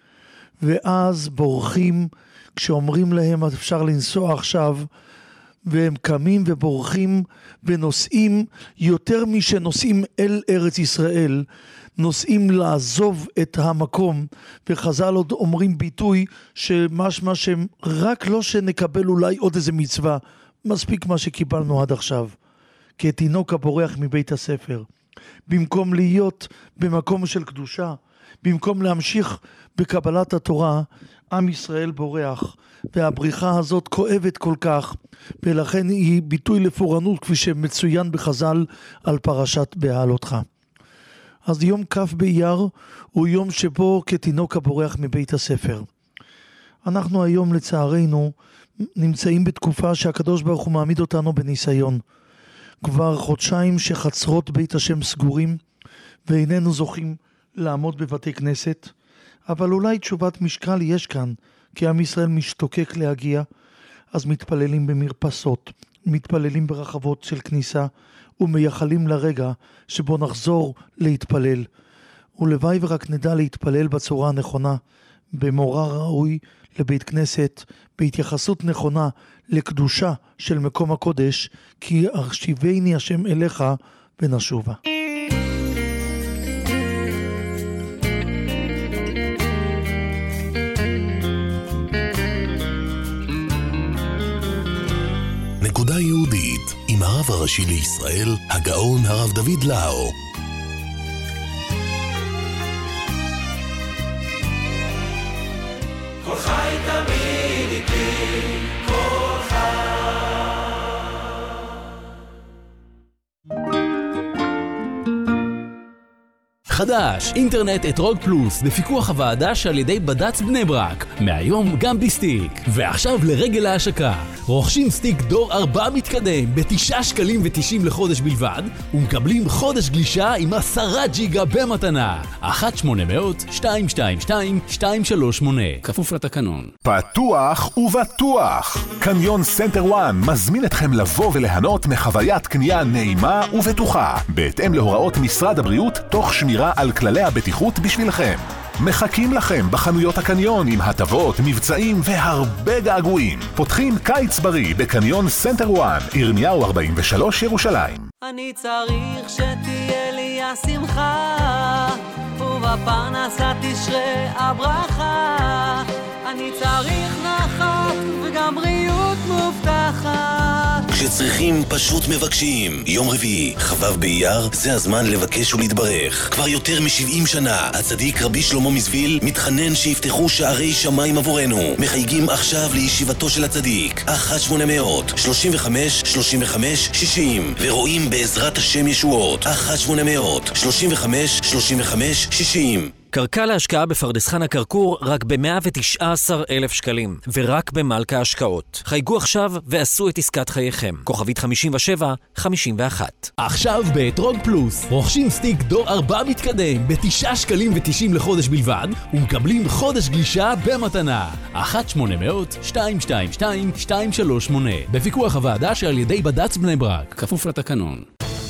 ואז בורחים, כשאומרים להם אפשר לנסוע עכשיו, והם קמים ובורחים ונוסעים, יותר משנוסעים אל ארץ ישראל, נוסעים לעזוב את המקום, וחז"ל עוד אומרים ביטוי שמשמע שהם רק לא שנקבל אולי עוד איזה מצווה, מספיק מה שקיבלנו עד עכשיו, כתינוק הבורח מבית הספר. במקום להיות במקום של קדושה, במקום להמשיך בקבלת התורה, עם ישראל בורח, והבריחה הזאת כואבת כל כך, ולכן היא ביטוי לפורענות כפי שמצוין בחז"ל על פרשת בהעלותך. אז יום כ' באייר הוא יום שבו כתינוק הבורח מבית הספר. אנחנו היום לצערנו נמצאים בתקופה שהקדוש ברוך הוא מעמיד אותנו בניסיון. כבר חודשיים שחצרות בית השם סגורים, ואיננו זוכים לעמוד בבתי כנסת, אבל אולי תשובת משקל יש כאן, כי עם ישראל משתוקק להגיע, אז מתפללים במרפסות, מתפללים ברחבות של כניסה, ומייחלים לרגע שבו נחזור להתפלל. ולוואי ורק נדע להתפלל בצורה הנכונה, במורא ראוי לבית כנסת, בהתייחסות נכונה לקדושה של מקום הקודש, כי הרשיבני השם אליך ונשובה. נקודה יהודית עם הרב הראשי לישראל, הגאון הרב דוד לאו. כל חי תמיד איתי, כל חי. חדש, אינטרנט אתרוג פלוס, בפיקוח הוועדה שעל ידי בד"ץ בני ברק. מהיום גם בסטיק. ועכשיו לרגל ההשקה. רוכשים סטיק דור ארבע מתקדם בתשעה שקלים ותשעים לחודש בלבד, ומקבלים חודש גלישה עם עשרה ג'יגה במתנה. אחת שמונה מאות שתיים שתיים שתיים שתיים שלוש שמונה. כפוף לתקנון. פתוח ובטוח. קניון סנטר וואן מזמין אתכם לבוא וליהנות מחוויית קנייה נעימה ובטוחה, בהתאם להוראות משרד הבריאות, תוך שמירה על כללי הבטיחות בשבילכם. מחכים לכם בחנויות הקניון עם הטבות, מבצעים והרבה געגועים. פותחים קיץ בריא בקניון סנטר וואן, ירמיהו ארבעים ושלוש, ירושלים. אני צריך שתהיה לי השמחה, ובפרנסה תשרה הברכה. אני צריך נחת וגם בריאות מובטחת. כשצריכים פשוט מבקשים. יום רביעי, חבב באייר, זה הזמן לבקש ולהתברך. כבר יותר מ-שבעים שנה, הצדיק רבי שלמה מזוויל מתחנן שיפתחו שערי שמיים עבורנו. מחייגים עכשיו לישיבתו של הצדיק, אחת שמונה מאות שלושים וחמש שלושים וחמש שישים, ורואים בעזרת השם ישועות, אחת שמונה מאות שלושים וחמש שלושים וחמש שישים. קרקע להשקעה בפרדס חנה כרכור רק ב-מאה ותשעה עשר אלף שקלים, ורק במלכה השקעות. חייגו עכשיו ועשו את עסקת חייכם. כוכבית חמישים ושבע חמישים ואחת. עכשיו באתרוג פלוס, רוכשים סטיק דור ארבע מתקדם בתשעה שקלים ותשעים לחודש בלבד, ומקבלים חודש גלישה במתנה. אחת שמונה מאות שתיים שתיים שתיים שתיים שלוש שמונה. בפיקוח הוועדה שעל ידי בד"ץ בני ברק. כפוף לתקנון.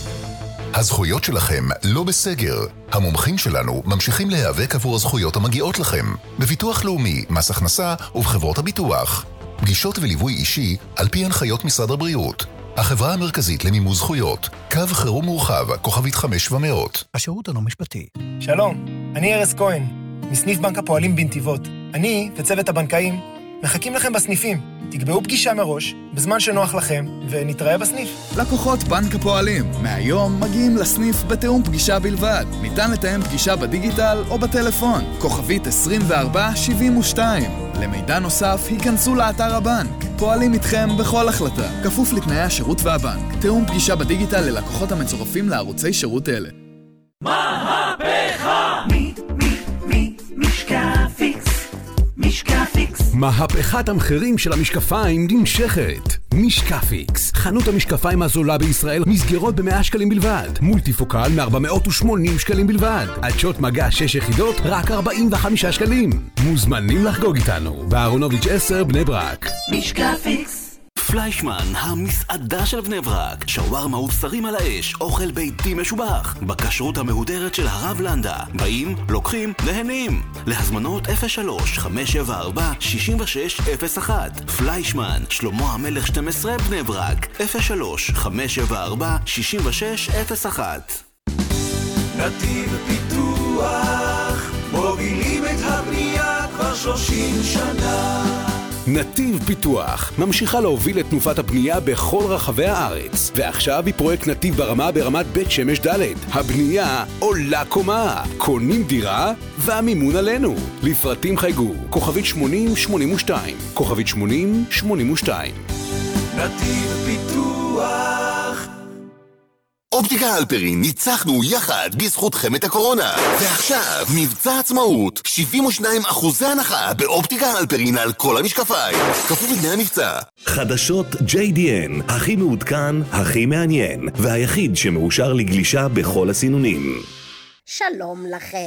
הזכויות שלכם לא בסגר. המומחים שלנו ממשיכים להיאבק עבור הזכויות המגיעות לכם, בביטוח לאומי, מס הכנסה ובחברות הביטוח. פגישות וליווי אישי על פי הנחיות משרד הבריאות. החברה המרכזית למימוש זכויות. קו חירום מורחב, כוכבית חמש ומאות. השירות הלא משפטי. שלום, אני ארז כהן, מסניף בנק הפועלים בנתיבות. אני וצוות הבנקאים מחכים לכם בסניפים. תקבעו פגישה מראש, בזמן שנוח לכם, ונתראה בסניף. לקוחות בנק הפועלים, מהיום מגיעים לסניף בתאום פגישה בלבד. ניתן לתאם פגישה בדיגיטל או בטלפון. כוכבית עשרים וארבע שבעים ושתיים. למידע נוסף, היכנסו לאתר הבנק. פועלים איתכם בכל החלטה. כפוף לתנאי השירות והבנק. תאום פגישה בדיגיטל ללקוחות המצורפים לערוצי שירות אלה. מהפכה! מי, מי, מי, משקפיקס. משקפיקס. מהפכת המחירים של המשקפיים נמשכת. משקפיקס, חנות המשקפיים הזולה בישראל, מסגרות ב-מאה שקלים בלבד. מולטיפוקל מ-ארבע מאות ושמונים שקלים בלבד. עדשות מגע שש יחידות, רק ארבעים וחמישה שקלים. מוזמנים לחגוג איתנו. באהרונוביץ' עשר, בני ברק. משקפיקס. פליישמן, המסעדה של בני ברק. שווארמה וסרים על האש, אוכל ביתי משובח. בכשרות המהודרת של הרב לנדה. באים, לוקחים, נהנים. להזמנות אפס שלוש חמש שבע ארבע שש שש אפס אחת. פליישמן, שלמה המלך שתים עשרה, בני ברק. אפס שלוש חמש שבע ארבע שש שש אפס אחת. נתיב פיתוח, מובילים את הבנייה כבר שלושים שנה. נתיב פיתוח ממשיכה להוביל את תנופת הבנייה בכל רחבי הארץ, ועכשיו היא פרויקט נתיב ברמה ברמת בית שמש ד'. הבנייה עולה קומה, קונים דירה והמימון עלינו. לפרטים חייגו כוכבית שמונים שמונים ושתיים, כוכבית שמונים שמונים ושתיים. נתיב פיתוח. אופטיקה הלפרין, ניצחנו יחד בזכותכם את הקורונה. ועכשיו, מבצע עצמאות, שבעים ושניים אחוזי הנחה באופטיקה הלפרין על כל המשקפיים. כפוף לתנאי המבצע. חדשות ג'יי די אן, הכי מעודכן, הכי מעניין, והיחיד שמאושר לגלישה בכל הסינונים. שלום לכם.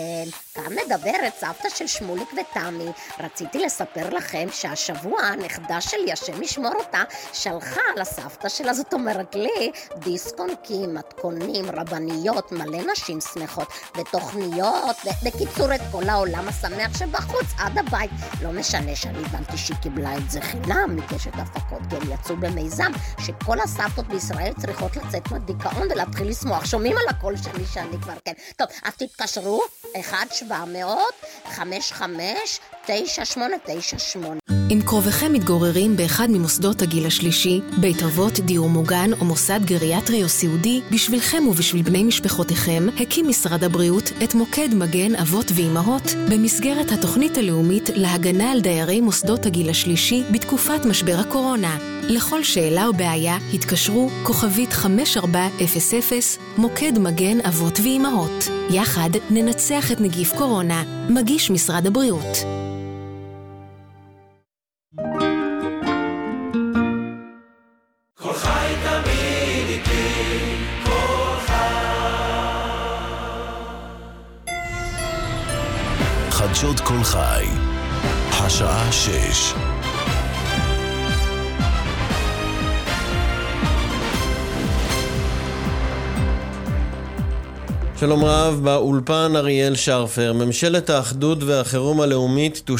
כאן מדברת סבתא של שמוליק ותמי. רציתי לספר לכם שהשבוע הנכדה שלי, השם ישמור אותה, שלחה לסבתא שלה, זאת אומרת לי, דיסקונקים, מתכונים, רבניות, מלא נשים שמחות, ותוכניות, בקיצור את כל העולם השמח שבחוץ עד הבית. לא משנה שאני הבנתי שהיא קיבלה את זה חינם מקשת הפקות, כי הם יצאו במיזם שכל הסבתות בישראל צריכות לצאת מהדיכאון ולהתחיל לשמוח. שומעים על הקול שלי שאני כבר כן. טוב, אז תתקשרו, אחד שבע מאות חמש חמש תשע שמונה תשע שמונה. אם קרובכם מתגוררים באחד ממוסדות הגיל השלישי, בית אבות, דיור מוגן או מוסד גריאטרי או סיעודי, בשבילכם ובשביל בני משפחותיכם, הקים משרד הבריאות את מוקד מגן אבות ואימהות במסגרת התוכנית הלאומית להגנה על דיירי מוסדות הגיל השלישי בתקופת משבר הקורונה. לכל שאלה או בעיה התקשרו כוכבית חמש ארבע אפס אפס מוקד מגן אבות ואימהות. יחד ננצח את נגיף קורונה. מגיש משרד הבריאות. כל חי תמיד איתי, כל חי. חדשות כל חי, השעה שש. שלום רב, באולפן אריאל שרפר. ממשלת האחדות והחירום הלאומית